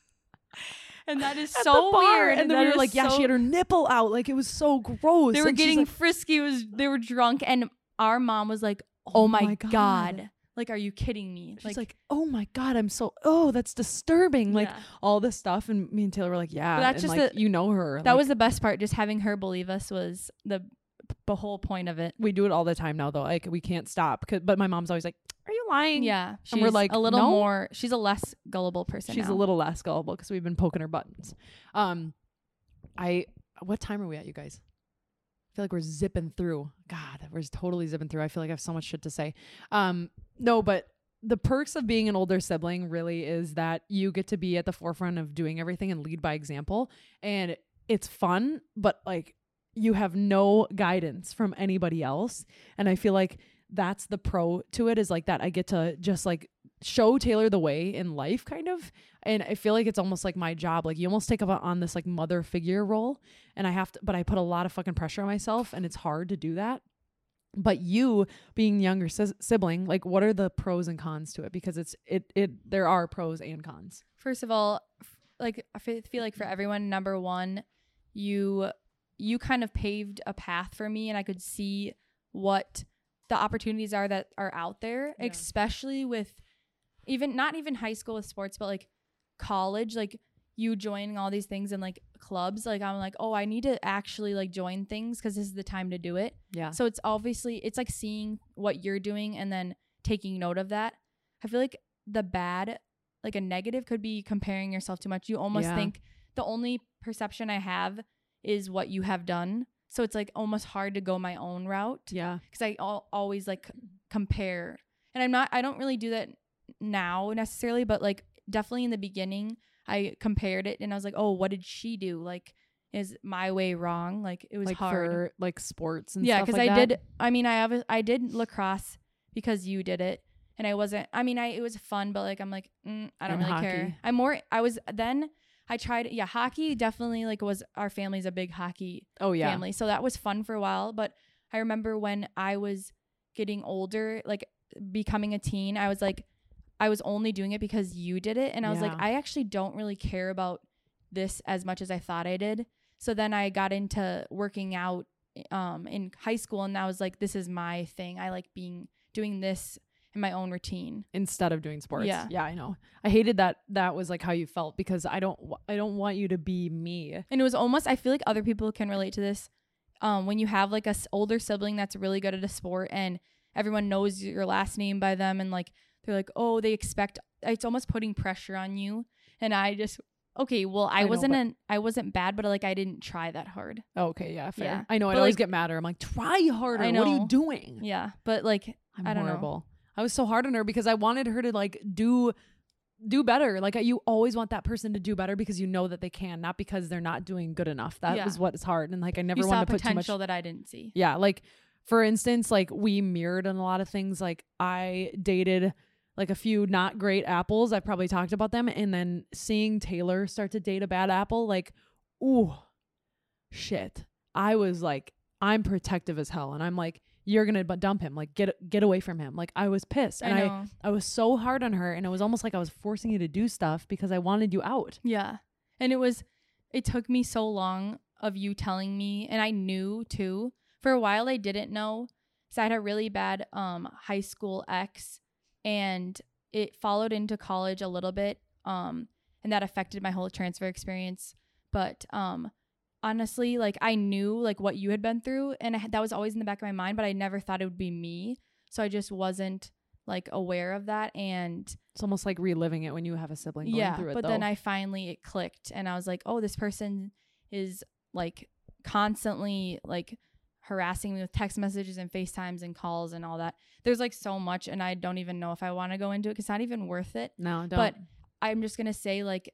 And that is At so the bar. weird. And then we were like, yeah, she had her nipple out. Like it was so gross. They were And she's getting like, frisky. They were drunk, and our mom was like, "Oh my God. God. Like, are you kidding me?" She's like, oh my God, that's disturbing. Like yeah. all this stuff. And me and Taylor were like, yeah. But that's and just like, you know her. that like, was the best part. Just having her believe us was the whole point of it. we do it all the time now though. Like we can't stop. But my mom's always like, are you lying? Yeah, she's And we're like, a little no. more. She's a less gullible person. She's now. a little less gullible because we've been poking her buttons. What time are we at, you guys? I feel like we're zipping through. God, we're totally zipping through. I feel like I have so much shit to say. No, but the perks of being an older sibling really is that you get to be at the forefront of doing everything and lead by example. And it's fun, but like you have no guidance from anybody else. And I feel like that's the pro to it, is like that I get to just like show Taylor the way in life kind of. And I feel like it's almost like my job. Like you almost take up on this like mother figure role, and but I put a lot of fucking pressure on myself, and it's hard to do that. But you being the younger sibling, like what are the pros and cons to it? Because there are pros and cons. First of all, like I feel like for everyone, number one, you kind of paved a path for me, and I could see what the opportunities are that are out there, Yeah. especially with not even high school with sports, but like college, like you joining all these things and like clubs. Like I'm like, oh, I need to actually like join things because this is the time to do it. Yeah. So it's like seeing what you're doing and then taking note of that. I feel like the bad, like a negative, could be comparing yourself too much. You almost Yeah. think the only perception I have is what you have done. So it's like almost hard to go my own route. Yeah. Because I always like compare. And I don't really do that now necessarily, but like definitely in the beginning, I compared it and I was like, oh, what did she do? Like, is my way wrong? Like it was like hard. for like sports and Yeah, stuff because like I that. did. I mean, I did lacrosse because you did it, and I wasn't. I mean, it was fun, but like I'm like, I don't And really hockey. care. I tried. Yeah, hockey definitely like was our family's a big hockey Oh yeah. family, so that was fun for a while. But I remember when I was getting older, like becoming a teen, I was only doing it because you did it, and I was like, Yeah. I actually don't really care about this as much as I thought I did. So then I got into working out in high school, and that was like, this is my thing. I like doing this in my own routine instead of doing sports. Yeah. Yeah, I know. I hated that was like how you felt, because I don't want you to be me. And it was almost, I feel like other people can relate to this. When you have like a older sibling that's really good at a sport and everyone knows your last name by them, and like they're like, oh, they expect, it's almost putting pressure on you. And I just, okay, well, I wasn't bad, but like I didn't try that hard. Okay, yeah, fair. Yeah. I know. I'd But, always like, get madder. I'm like, try harder. I What are you know. doing? Yeah, but like I'm I don't horrible. know. I was so hard on her because I wanted her to like do better. Like you always want that person to do better because you know that they can, not because they're not doing good enough. That Yeah. was what is hard. And like I never You saw wanted to put too much. potential that I didn't see. Yeah, like for instance, like we mirrored in a lot of things. Like I dated like a few not great apples. I've probably talked about them. And then seeing Taylor start to date a bad apple, like, ooh, shit. I was like, I'm protective as hell. And I'm like, you're going to dump him. Like, get away from him. Like, I was pissed. And I know. I was so hard on her. And it was almost like I was forcing you to do stuff because I wanted you out. Yeah. And it took me so long of you telling me, and I knew too. For a while I didn't know. So I had a really bad high school ex, and it followed into college a little bit. And that affected my whole transfer experience. But honestly, like I knew like what you had been through, and that was always in the back of my mind, but I never thought it would be me. So I just wasn't like aware of that. And It's almost like reliving it when you have a sibling going through it. but then it clicked, and I was like, oh, this person is like constantly like harassing me with text messages and FaceTimes and calls and all that. There's like so much, and I don't even know if I want to go into it because it's not even worth it. No, don't. But I'm just going to say, like,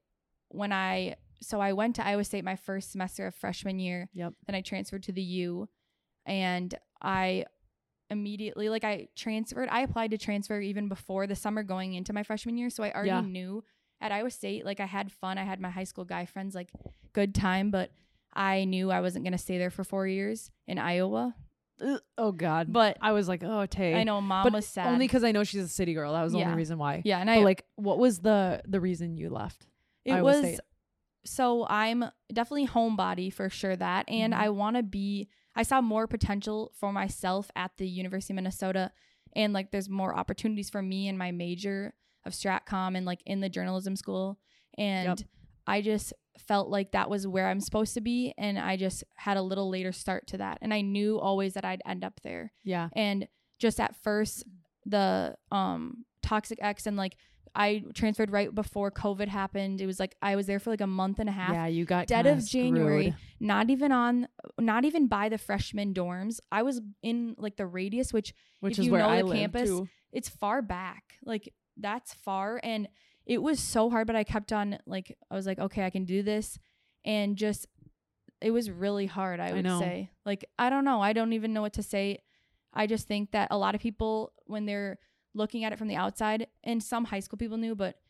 I went to Iowa State my first semester of freshman year. Yep. Then I transferred to the U, and I immediately, like, I applied to transfer even before the summer going into my freshman year. So I already knew at Iowa State, like, I had fun. I had my high school guy friends, like, good time, but I knew I wasn't going to stay there for 4 years in Iowa. Oh God. But I was like, oh, Tay. I know mom was sad. Only because I know she's a city girl. That was the only reason why. Yeah. And But like, what was the reason you left? it Iowa was, State? so I'm definitely homebody for sure that. And Mhm. I saw more potential for myself at the University of Minnesota. And like, there's more opportunities for me in my major of StratCom and like in the journalism school. And I just felt like that was where I'm supposed to be. And I just had a little later start to that. And I knew always that I'd end up there. Yeah. And just at first, the toxic ex, and like I transferred right before COVID happened. It was like I was there for like a month and a half. Yeah, you got dead kinda of January, screwed. not even by the freshman dorms. I was in like the radius, which Which if is you where know I the live campus, too. it's far back. Like that's far, and it was so hard. But I kept on, like, I was like, okay, I can do this, and just it was really hard. I would say, like, I don't know. I don't even know what to say. I just think that a lot of people, when they're looking at it from the outside, and some high school people knew, but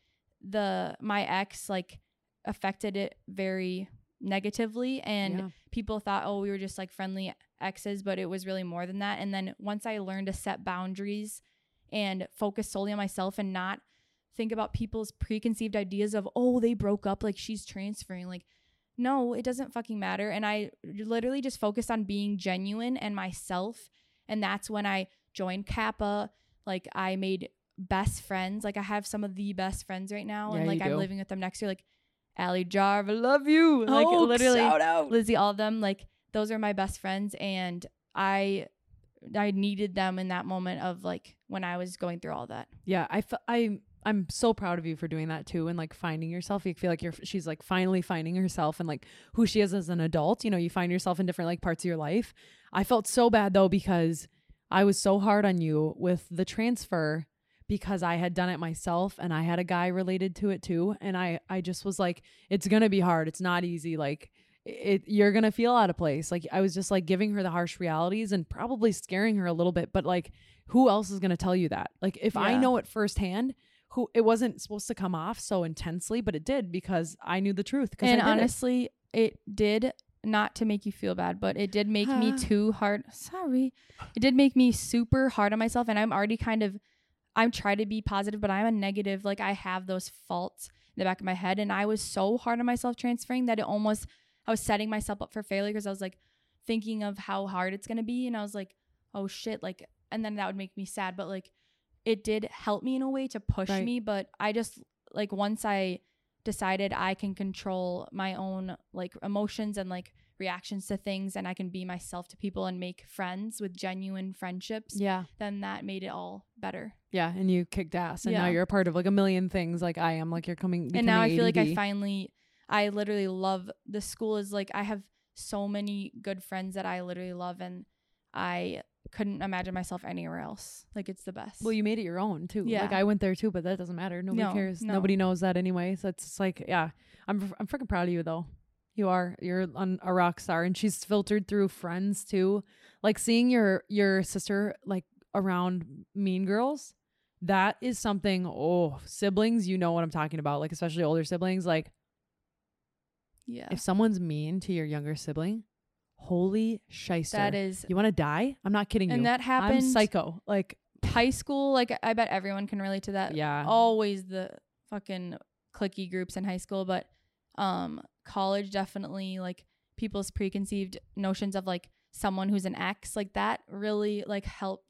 my ex like affected it very negatively, and people thought, oh, we were just like friendly exes, but it was really more than that. And then once I learned to set boundaries and focus solely on myself and not think about people's preconceived ideas of, oh, they broke up, like she's transferring, like, no, it doesn't fucking matter. And I literally just focused on being genuine and myself. And that's when I joined Kappa. Like I made best friends. Like I have some of the best friends right now. Yeah, and like you I'm do. living with them next year. Like Allie Jarv, I love you. Like literally shout out. Lizzie, all of them. Like those are my best friends. And I needed them in that moment of like when I was going through all that. Yeah, I'm so proud of you for doing that too, and like finding yourself. You feel like she's like finally finding herself and like who she is as an adult. You know, you find yourself in different like parts of your life. I felt so bad though because I was so hard on you with the transfer because I had done it myself and I had a guy related to it too, and I just was like, it's gonna be hard. It's not easy. Like you're gonna feel out of place. Like I was just like giving her the harsh realities and probably scaring her a little bit, but like who else is gonna tell you that? Like if I know it firsthand. It wasn't supposed to come off so intensely, but it did because I knew the truth. And honestly, it did, not to make you feel bad, but it did make me too hard. Sorry. It did make me super hard on myself. And I'm already I'm trying to be positive, but I'm a negative. Like I have those faults. the back of my head. And I was so hard on myself transferring that I was setting myself up for failure because I was like thinking of how hard it's going to be. And I was like, oh shit. Like, and then that would make me sad. But like, it did help me in a way to push me. But I just like, once I decided I can control my own like emotions and like reactions to things, and I can be myself to people and make friends with genuine friendships, then that made it all better. And you kicked ass, and now you're a part of like a million things like I am. Like you're becoming and now I feel ADD. like I literally love the school. Is like I have so many good friends that I literally love, and I couldn't imagine myself anywhere else. Like it's the best. Well, you made it your own too. Like I went there too, but that doesn't matter. Nobody cares. Nobody knows that anyway. So it's like, I'm freaking proud of you though. You're a rock star, and she's filtered through friends too. Like seeing your sister like around Mean Girls, that is something. Oh, siblings, you know what I'm talking about. Like especially older siblings. Like, if someone's mean to your younger sibling, holy shyster. That is. You want to die? I'm not kidding you. And that happened. I'm psycho. Like high school. Like I bet everyone can relate to that. Yeah. Always the fucking cliquey groups in high school, but college definitely like people's preconceived notions of like someone who's an ex, like that really like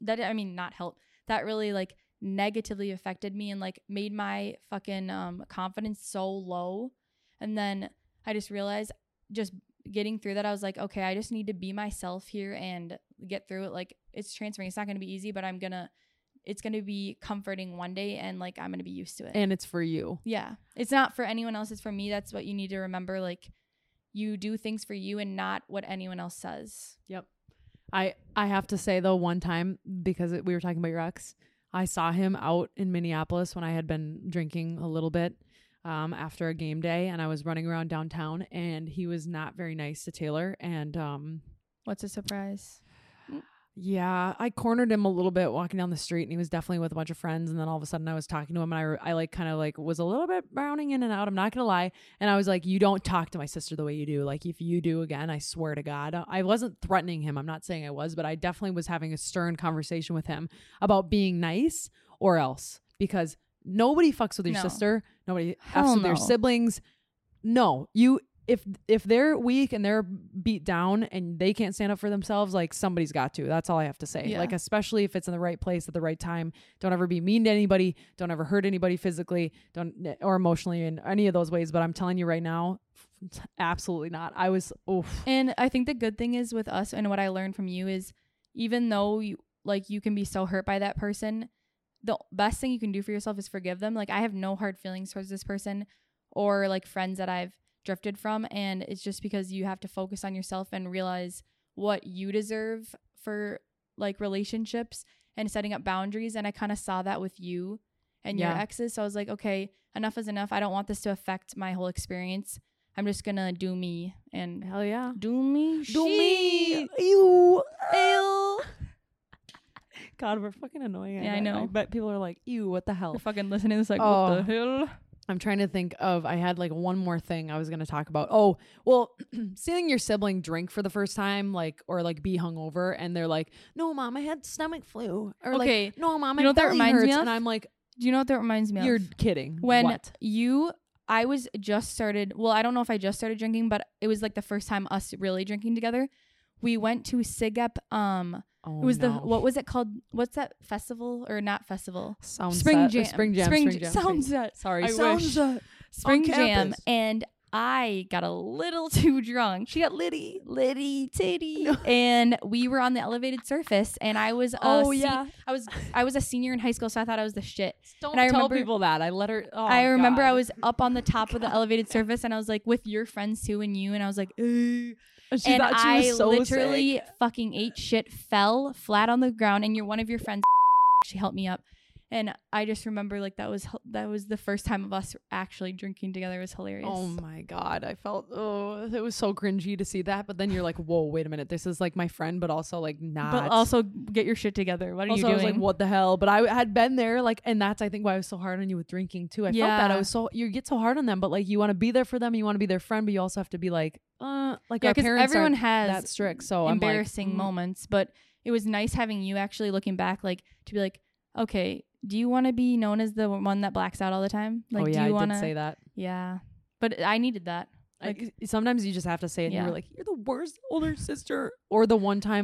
that really like negatively affected me and like made my fucking confidence so low. And then I just realized, just getting through that, I was like, okay, I just need to be myself here and get through it. Like it's transferring. It's not going to be easy, but it's going to be comforting one day, and like I'm going to be used to it. And it's for you. Yeah. It's not for anyone else. It's for me. That's what you need to remember. Like you do things for you and not what anyone else says. Yep. I have to say though, one time, because we were talking about your ex, I saw him out in Minneapolis when I had been drinking a little bit after a game day, and I was running around downtown, and he was not very nice to Taylor. And what's a surprise? Yeah, I cornered him a little bit walking down the street, and he was definitely with a bunch of friends. And then all of a sudden I was talking to him, and I like kind of like was a little bit browning in and out. I'm not going to lie. And I was like, you don't talk to my sister the way you do. Like if you do again, I swear to God. I wasn't threatening him. I'm not saying I was, but I definitely was having a stern conversation with him about being nice or else, because nobody fucks with your sister. Nobody fucks with their siblings. No, if they're weak and they're beat down and they can't stand up for themselves, like somebody's got to. That's all I have to say. Like especially if it's in the right place at the right time. Don't ever be mean to anybody. Don't ever hurt anybody physically, or emotionally in any of those ways. But I'm telling you right now, absolutely not. I was oof. And I think the good thing is with us, and what I learned from you is, even though you can be so hurt by that person, the best thing you can do for yourself is forgive them. Like I have no hard feelings towards this person or like friends that I've drifted from, and it's just because you have to focus on yourself and realize what you deserve for like relationships and setting up boundaries. And I kind of saw that with you and your exes, so I was like, okay, enough is enough. I don't want this to affect my whole experience. I'm just gonna do me. And hell yeah, do me ew. God, we're fucking annoying. I know. I bet people are like, ew, what the hell? They're fucking listening to this like, what the hell? I'm trying to think of, I had like one more thing I was going to talk about. Oh, well, seeing your sibling drink for the first time, like, or like be hungover, and they're like, no, mom, I had stomach flu. Or like, no, mom, my belly hurts. And I'm like, do you know what that reminds me of? You're kidding. When I was just started, well, I don't know if I just started drinking, but it was like the first time us really drinking together. We went to SIGEP, it was what was it called? What's that festival or not festival? Spring Jam. Spring Jam. Sorry. Spring Jam. And I got a little too drunk. She got litty titty. No. And we were on the elevated surface, and I was I was a senior in high school, so I thought I was the shit. Don't tell people that. I let her. Oh, I remember I was up on the top of the elevated surface, and I was like with your friends too, and you, and I was like, ugh. And I literally fucking ate shit, fell flat on the ground, and one of your friends actually helped me up. And I just remember like that was the first time of us actually drinking together. It was hilarious. Oh my God. I felt, it was so cringy to see that. But then you're like, whoa, wait a minute. This is like my friend, but also like not. But also get your shit together. What are you doing? I was like, what the hell? But I had been there, like, and that's I think why I was so hard on you with drinking too. I felt that I was you get so hard on them, but like you want to be there for them. You want to be their friend, but you also have to be like our parents everyone aren't has that strict. So embarrassing moments, but it was nice having you actually looking back, like to be like, okay, do you want to be known as the one that blacks out all the time? Like, oh yeah, do you I want did say that. Yeah. But I needed that. Like, Sometimes you just have to say it. And Yeah. you're like, you're the worst older sister. Or the one time,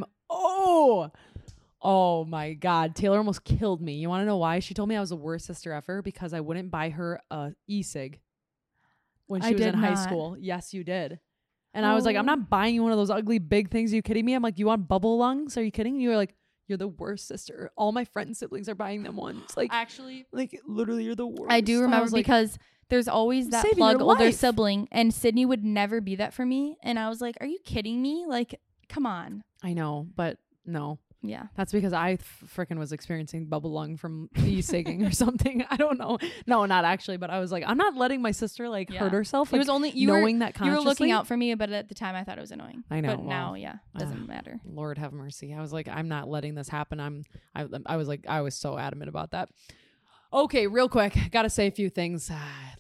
oh my God, Taylor almost killed me. You want to know why? She told me I was the worst sister ever because I wouldn't buy her a e-cig when she was in high school. Yes, you did. And I was like, I'm not buying you one of those ugly big things. Are you kidding me? I'm like, you want bubble lungs? Are you kidding? You were like, you're the worst sister. All my friends' siblings are buying them ones. Like, actually, like literally, you're the worst. I do remember like, because there's always that saving plug your older life. sibling, and Sydney would never be that for me. And I was like, are you kidding me? Like, come on. I know, but no. Yeah. That's because I freaking was experiencing bubble lung from e-cigging or something. I don't know. No, not actually. But I was like, I'm not letting my sister like hurt herself. It was only you knowing that consciously. You were looking out for me, but at the time I thought it was annoying. I know. But now, doesn't matter. Lord have mercy. I was like, I'm not letting this happen. I was so adamant about that. Okay, real quick, gotta say a few things,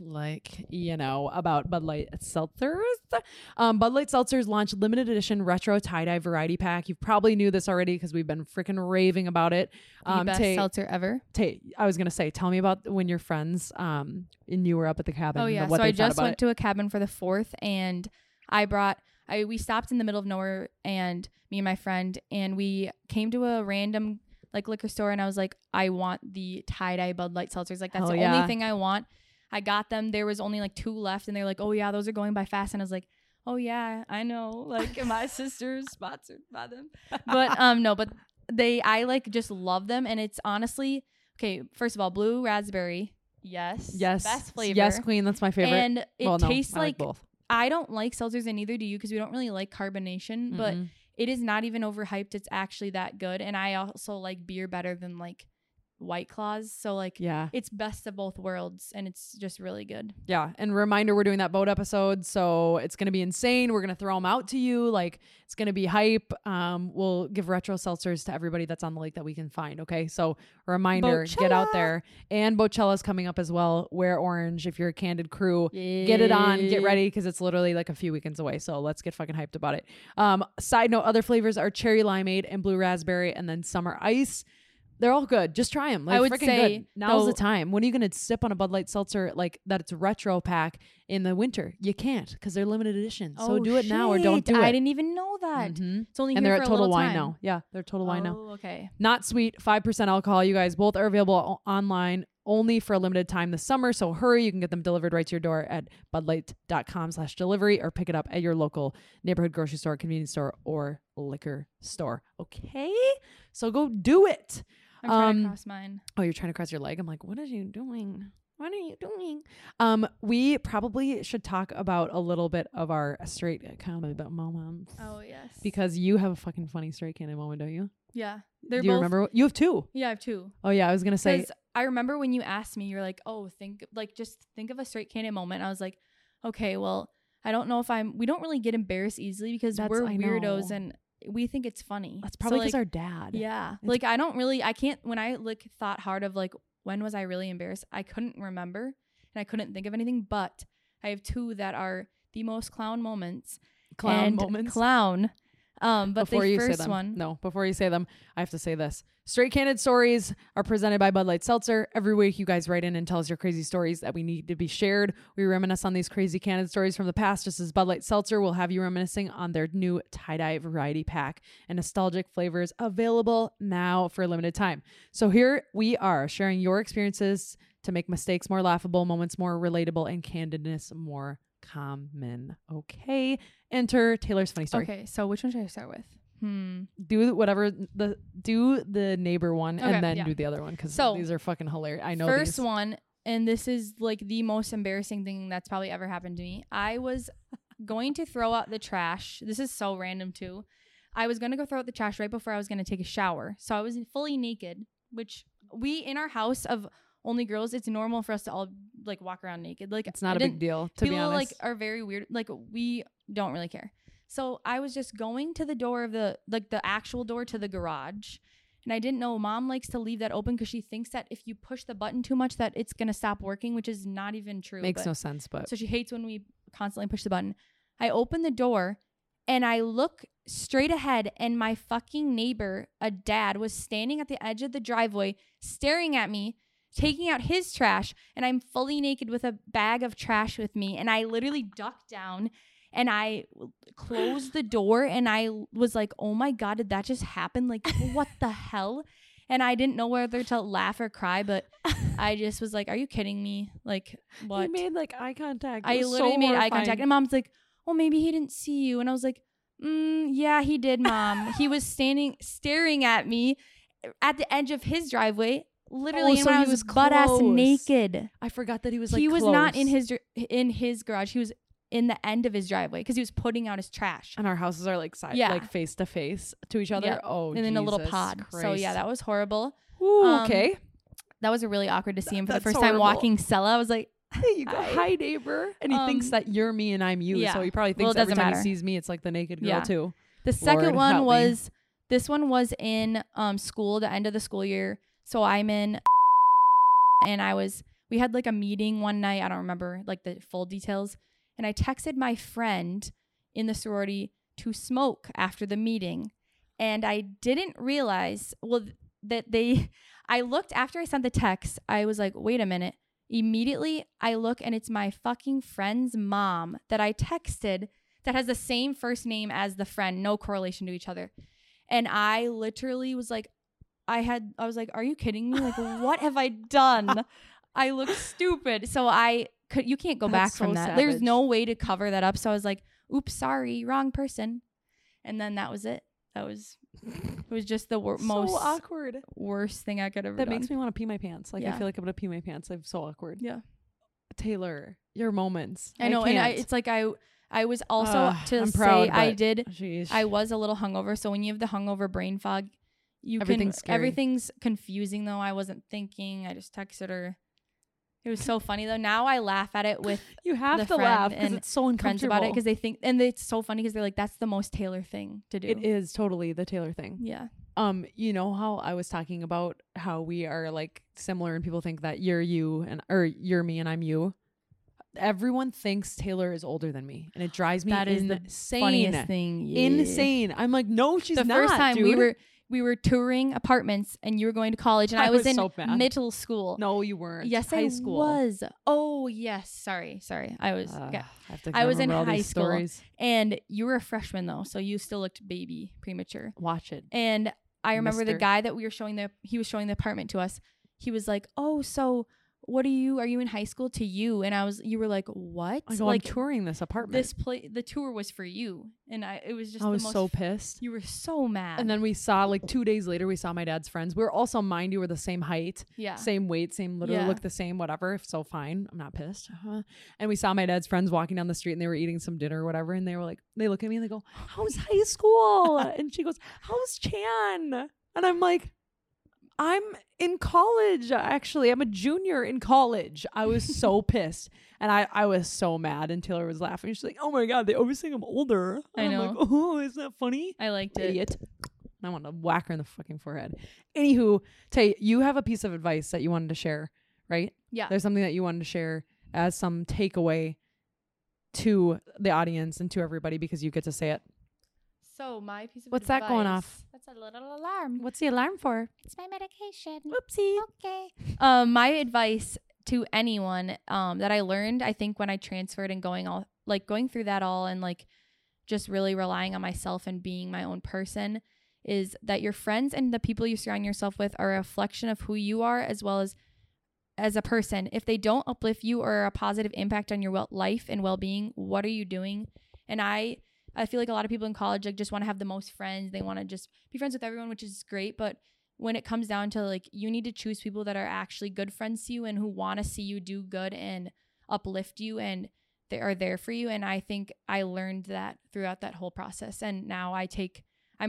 about Bud Light Seltzers. Bud Light Seltzers launched limited edition retro tie-dye variety pack. You probably knew this already because we've been freaking raving about it. The best seltzer ever. I was gonna say, tell me about when your friends and you were up at the cabin. Oh yeah, so I just went to a cabin for the 4th, and we stopped in the middle of nowhere, and me and my friend, and we came to a random liquor store, and I was like, I want the tie-dye Bud Light seltzers. Like, that's the only thing I want. I got them. There was only 2 left, and they're like, oh yeah, those are going by fast. And I was like, oh yeah, I know. Like, my sister's sponsored by them. But no, but I just love them, and it's honestly, okay, first of all, blue raspberry. Yes. Best flavor. Yes, queen. That's my favorite. And it tastes like both. I don't like seltzers, and neither do you, because we don't really like carbonation, but it is not even overhyped. It's actually that good. And I also like beer better than White Claws. So it's best of both worlds, and it's just really good. Yeah. And reminder, we're doing that boat episode, so it's going to be insane. We're going to throw them out to you. It's going to be hype. We'll give retro seltzers to everybody that's on the lake that we can find. Okay. So reminder, get out there. And Boachella's coming up as well. Wear orange. If you're a Candid crew, get it on, get ready. Cause it's literally a few weekends away. So let's get fucking hyped about it. Side note, other flavors are cherry limeade and blue raspberry, and then summer ice. They're all good. Just try them. I would say good. Now's the time. When are you going to sip on a Bud Light seltzer that it's retro pack in the winter? You can't, because they're limited edition. So do it now or don't do it. I didn't even know that. Mm-hmm. It's only and here they're for at a Total little Wine time. now. Yeah, they're Total Wine now. Oh, okay. Not sweet, 5% alcohol. You guys, both are available online only for a limited time this summer. So hurry. You can get them delivered right to your door at budlight.com/delivery, or pick it up at your local neighborhood grocery store, convenience store, or liquor store. Okay? So go do it. I'm trying to cross mine. Oh, you're trying to cross your leg? I'm like, what are you doing? What are you doing? We probably should talk about a little bit of our straight comedy moments. Oh, yes. Because you have a fucking funny straight candid moment, don't you? Yeah. Do you remember? You have 2. Yeah, I have 2. Oh, yeah. I was going to say. I remember when you asked me, you're like, oh, just think of a straight candid moment. I was like, okay, well, I don't know if we don't really get embarrassed easily because we're weirdos and we think it's funny. That's probably because our dad. Yeah. I can't, when I thought hard of when was I really embarrassed? I couldn't remember, and I couldn't think of anything, but I have 2 that are the most clown moments. But before the first one. No, before you say them, I have to say this. Straight Candid Stories are presented by Bud Light Seltzer. Every week you guys write in and tell us your crazy stories that we need to be shared. We reminisce on these crazy candid stories from the past, just as Bud Light Seltzer will have you reminiscing on their new tie-dye variety pack and nostalgic flavors available now for a limited time. So here we are sharing your experiences to make mistakes more laughable, moments more relatable, and candidness more common. Okay. Enter Taylor's funny story. Okay. So which one should I start with? Do the neighbor one, and then do the other one, because these are fucking hilarious. I know first one, and this is the most embarrassing thing that's probably ever happened to me. I was going to throw out the trash. This is so random too. I was going to go throw out the trash right before I was going to take a shower. So I was fully naked, which in our house of only girls, it's normal for us to all walk around naked. It's not a big deal, to be honest. People are very weird. We don't really care. So I was just going to the door of the actual door to the garage. And I didn't know Mom likes to leave that open because she thinks that if you push the button too much that it's going to stop working, which is not even true. Makes no sense, but. So she hates when we constantly push the button. I open the door and I look straight ahead, and my fucking neighbor, a dad, was standing at the edge of the driveway staring at me. taking out his trash, and I'm fully naked with a bag of trash with me, and I literally ducked down and I closed the door, and I was like, oh my God, did that just happen? Like, what the hell? And I didn't know whether to laugh or cry, but I just was like, are you kidding me? Like, what? You made like eye contact. I literally made eye contact, and Mom's like, well, maybe he didn't see you. And I was like, yeah, he did, Mom. He was staring at me at the edge of his driveway, literally, and so when I he was was butt ass close. naked. I forgot that he was like He was close. not in his garage. He was in the end of his driveway because he was putting out his trash. And our houses are like Yeah. like face to face to each other. Yep. Oh, And in a little Jesus pod. So Christ. yeah, that was horrible. Ooh, okay. That was really awkward to see him for the That's first time horrible. walking Sella. I was like, There you go. Hi, neighbor. And he thinks that you're me and I'm you. yeah. So he probably Well, thinks it every doesn't time matter. he sees me, it's like the naked girl Yeah. too. the second Lord, one help me. was, this one was in school, the end of the school year. So I'm in, and we had like a meeting one night. I don't remember like the full details. And I texted my friend in the sorority to smoke after the meeting. And I didn't realize, I looked after I sent the text. I was like, wait a minute. Immediately I look and it's my fucking friend's mom that I texted that has the same first name as the friend, no correlation to each other. And I literally was like, I was like, are you kidding me? Like, what have I done? I look stupid. So you can't go back That's from so that. There's savage. no way to cover that up. So I was like, oops, sorry, wrong person. And then that was it. It was just the most so awkward. worst thing I could ever That done. makes me want to pee my pants. Like I Yeah. feel like I'm gonna pee my pants. I'm so awkward. Yeah. Taylor, your moments. I know. And can't. it's like I was also to I'm say proud, I but did. Sheesh. I was a little hungover. So when you have the hungover brain fog, Everything's scary. everything's confusing though. I wasn't thinking. I just texted her. It was so funny though. Now I laugh at it with You have the to friend laugh because and it's so friends uncomfortable. about it because they think, and it's so funny because they're like, that's the most Taylor thing to do. It is totally the Taylor thing. Yeah. You know how I was talking about how we are like similar and people think that you're you or you're me and I'm you. Everyone thinks Taylor is older than me, and it drives me That is insane. the funniest thing. Yeah. Insane. I'm like, no, she's The not. first time dude. we were touring apartments and you were going to college and I was in so mad. middle school. No, you weren't. Yes, high I school. was. Oh, yes. Sorry. I was. Okay. I was in remember all high these school. stories. And you were a freshman though, so you still looked baby, premature. Watch it. And I remember the Mister. guy that he was showing the apartment to us. He was like, "Oh, so what are you in high school to you?" And you were like, "What?" I go, like I'm touring this apartment. the tour was for you. And it was just I was the most so pissed. You were so mad. And then we saw like 2 days later, we saw my dad's friends. We were also, mind you, we're the same height, yeah. same weight, same literally Yeah. look the same, whatever. So fine, I'm not pissed. And we saw my dad's friends walking down the street and they were eating some dinner or whatever. And they were like, they look at me and they go, "How's high school?" And she goes, "How's Chan?" And I'm like, "I'm in college, actually. I'm a junior in college." I was so pissed. And I was so mad. And Taylor was laughing. She's like, "Oh my God, they always think I'm older." I And know. I'm like, "Oh, isn't that funny?" I liked it. Idiot. I want to whack her in the fucking forehead. Anywho, Tay, you have a piece of advice that you wanted to share, right? Yeah. There's something that you wanted to share as some takeaway to the audience and to everybody because you get to say it. So my piece of What's that going off? That's a little alarm. What's the alarm for? It's my medication. Whoopsie. Okay. My advice to anyone that I learned, I think when I transferred and going through that all and like just really relying on myself and being my own person, is that your friends and the people you surround yourself with are a reflection of who you are as well as a person. If they don't uplift you or are a positive impact on your life and well-being, what are you doing? And I feel like a lot of people in college like just want to have the most friends. They want to just be friends with everyone, which is great. But when it comes down to like, you need to choose people that are actually good friends to you and who want to see you do good and uplift you and they are there for you. And I think I learned that throughout that whole process. And now I take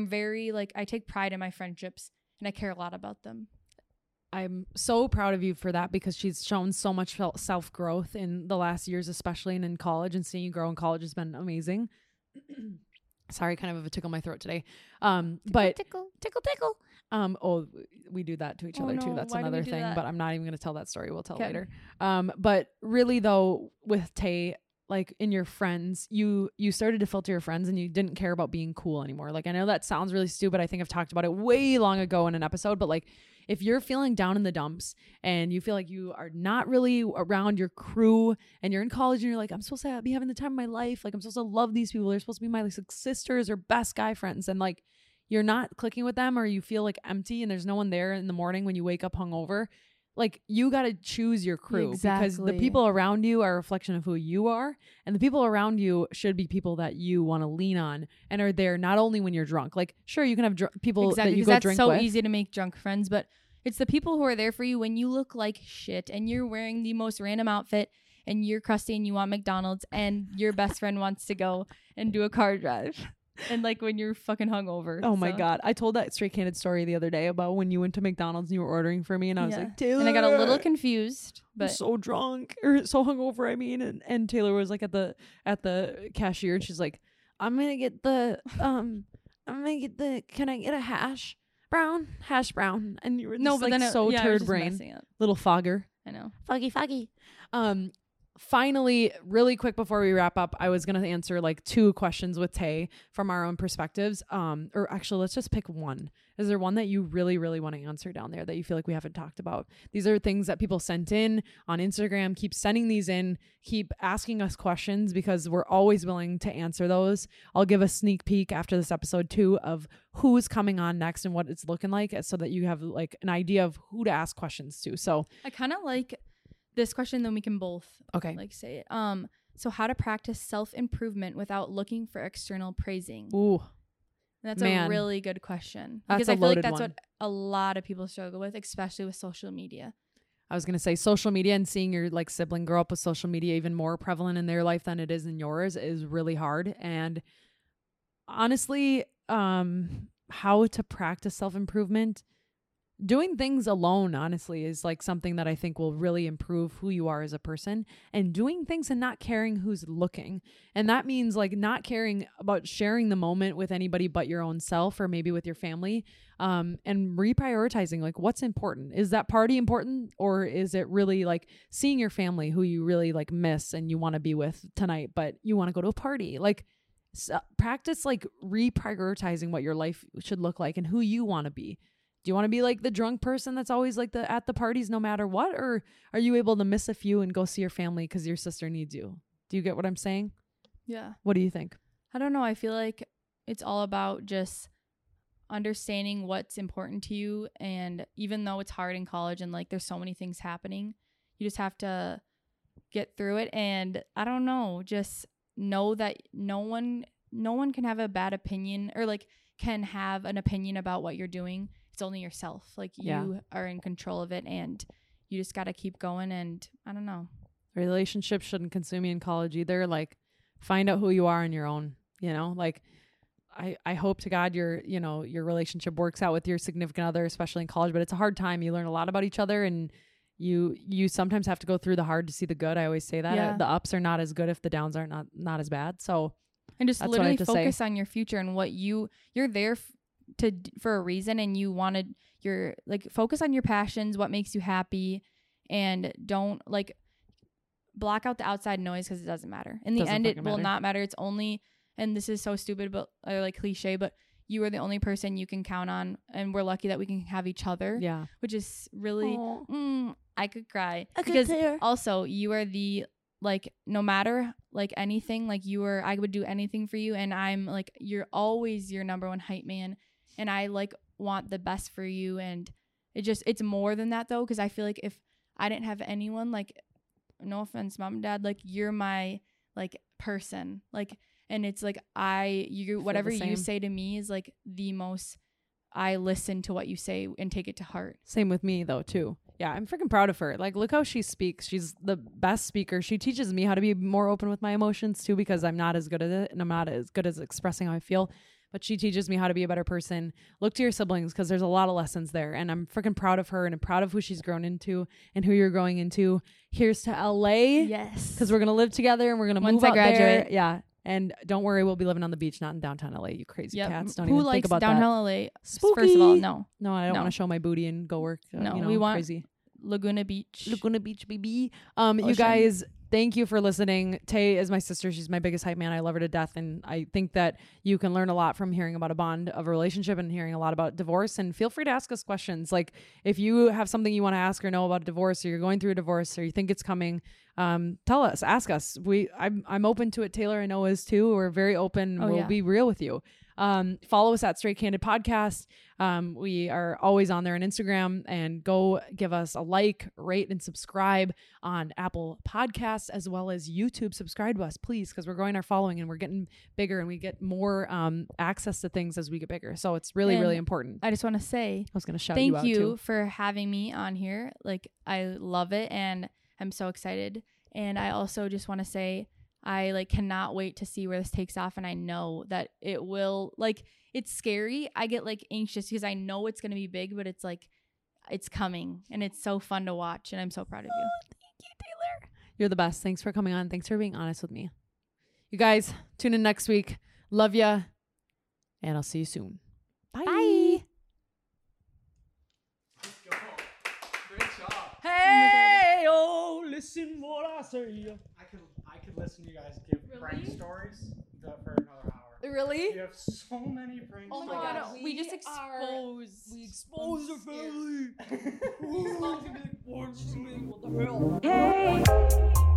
pride in my friendships and I care a lot about them. I'm so proud of you for that because she's shown so much self-growth in the last years, especially and in college, and seeing you grow in college has been amazing. Sorry, kind of a tickle in my throat today. But Tickle. we do that to each Oh other too. no, That's why do we another do thing, that? but I'm not even going to tell that story. We'll tell 'Kay. later. But really though, with Tay, like in your friends, you started to filter your friends and you didn't care about being cool anymore. Like I know that sounds really stupid. I think I've talked about it way long ago in an episode, but like if you're feeling down in the dumps and you feel like you are not really around your crew and you're in college and you're like, I'm supposed to be having the time of my life. Like I'm supposed to love these people. They're supposed to be my like sisters or best guy friends. And like, you're not clicking with them or you feel like empty and there's no one there in the morning when you wake up hungover. Like you got to choose your crew because the people around you are a reflection of who you are. And the people around you should be people that you want to lean on and are there not only when you're drunk. Like, sure, you can have people that you go drink with. That's so easy to make drunk friends, but it's the people who are there for you when you look like shit and you're wearing the most random outfit and you're crusty and you want McDonald's and your best friend wants to go and do a car drive. And like when you're fucking hungover. Oh my God. I told that straight candid story the other day about when you went to McDonald's and you were ordering for me and I was like, Taylor. And I got a little confused. But I'm so drunk or so hungover, I mean. And Taylor was like at the cashier and she's like, I'm gonna get the can I get a hash brown? And you were just turd brain. Little fogger. I know. Foggy. Finally, really quick before we wrap up, I was going to answer like 2 questions with Tay from our own perspectives. Or actually, let's just pick one. Is there one that you really, really want to answer down there that you feel like we haven't talked about? These are things that people sent in on Instagram. Keep sending these in. Keep asking us questions because we're always willing to answer those. I'll give a sneak peek after this episode too of who's coming on next and what it's looking like so that you have like an idea of who to ask questions to. So I kind of like this question, then we can both like say it. So how to practice self-improvement without looking for external praising? Ooh. That's a really good question. That's because a I feel like loaded that's one. what a lot of people struggle with, especially with social media. I was going to say social media and seeing your like sibling grow up with social media even more prevalent in their life than it is in yours is really hard. And honestly, how to practice self-improvement, doing things alone, honestly, is like something that I think will really improve who you are as a person, and doing things and not caring who's looking. And that means like not caring about sharing the moment with anybody but your own self or maybe with your family, and reprioritizing like what's important. Is that party important or is it really like seeing your family who you really like miss and you want to be with tonight, but you want to go to a party? Like practice like reprioritizing what your life should look like and who you want to be. Do you want to be like the drunk person that's always like at the parties no matter what? Or are you able to miss a few and go see your family because your sister needs you? Do you get what I'm saying? Yeah. What do you think? I don't know. I feel like it's all about just understanding what's important to you. And even though it's hard in college and like there's so many things happening, you just have to get through it. And I don't know, just know that no one can have a bad opinion or like can have an opinion about what you're doing. It's only yourself. Like you are in control of it and you just got to keep going. And I don't know. Relationships shouldn't consume you in college either. Like find out who you are on your own, you know, like I hope to God your relationship works out with your significant other, especially in college, but it's a hard time. You learn a lot about each other and you sometimes have to go through the hard to see the good. I always say that the ups are not as good if the downs are not as bad. So, and just literally focus on your future and what you're there for a reason, and you wanted your like focus on your passions, what makes you happy, and don't like block out the outside noise because it doesn't matter. In the end, it will not matter. It's only, and this is so stupid, but or like cliche, but you are the only person you can count on, and we're lucky that we can have each other. Yeah, which is really, I could cry because also you are the like no matter like anything, like I would do anything for you, and I'm like you're always your number one hype man, and I like want the best for you, and it's more than that though, because I feel like if I didn't have anyone, like no offense mom and dad, like you're my like person, like, and it's like whatever you say to me is like the most, I listen to what you say and take it to heart. Same with me though too. Yeah, I'm freaking proud of her. Like, look how she speaks. She's the best speaker. She teaches me how to be more open with my emotions too, because I'm not as good at it and I'm not as good as expressing how I feel. But she teaches me how to be a better person. Look to your siblings because there's a lot of lessons there. And I'm freaking proud of her and I'm proud of who she's grown into and who you're growing into. Here's to LA. Yes. Because we're going to live together and we're going to move out graduate. there. Yeah. And don't worry, we'll be living on the beach, not in downtown LA, you crazy cats. Don't even think about that. Who likes downtown LA? Spooky. First of all, no. No, I don't want to show my booty and go work. No, we want crazy. Laguna Beach. Laguna Beach, baby. Ocean. You guys, Thank you for listening. Tay is my sister. She's my biggest hype man. I love her to death. And I think that you can learn a lot from hearing about a bond of a relationship and hearing a lot about divorce. And feel free to ask us questions. Like if you have something you want to ask or know about a divorce, or you're going through a divorce, or you think it's coming, tell us, ask us. I'm open to it. Taylor, I know, is too. We're very open. We'll be real with you. Follow us at Straight Candid Podcast. We are always on there on Instagram, and go give us a like, rate, and subscribe on Apple Podcasts as well as YouTube. Subscribe to us, please, because we're growing our following and we're getting bigger, and we get more access to things as we get bigger. So it's really, really important. I just want to say, I was going to shout you out thank you too. for having me on here. Like, I love it, and I'm so excited. And I also just want to say, I like cannot wait to see where this takes off, and I know that it will. Like, it's scary. I get like anxious because I know it's going to be big, but it's like it's coming, and it's so fun to watch, and I'm so proud of you. Thank you, Taylor. You're the best. Thanks for coming on. Thanks for being honest with me. You guys, tune in next week. Love ya, and I'll see you soon. Bye. Bye. Let's go. Great job. Hey, oh, listen what I say. I could listen to you guys give prank stories for another hour. Really? You have so many prank Oh stories. my god, we just expose our family. Hey. Hey.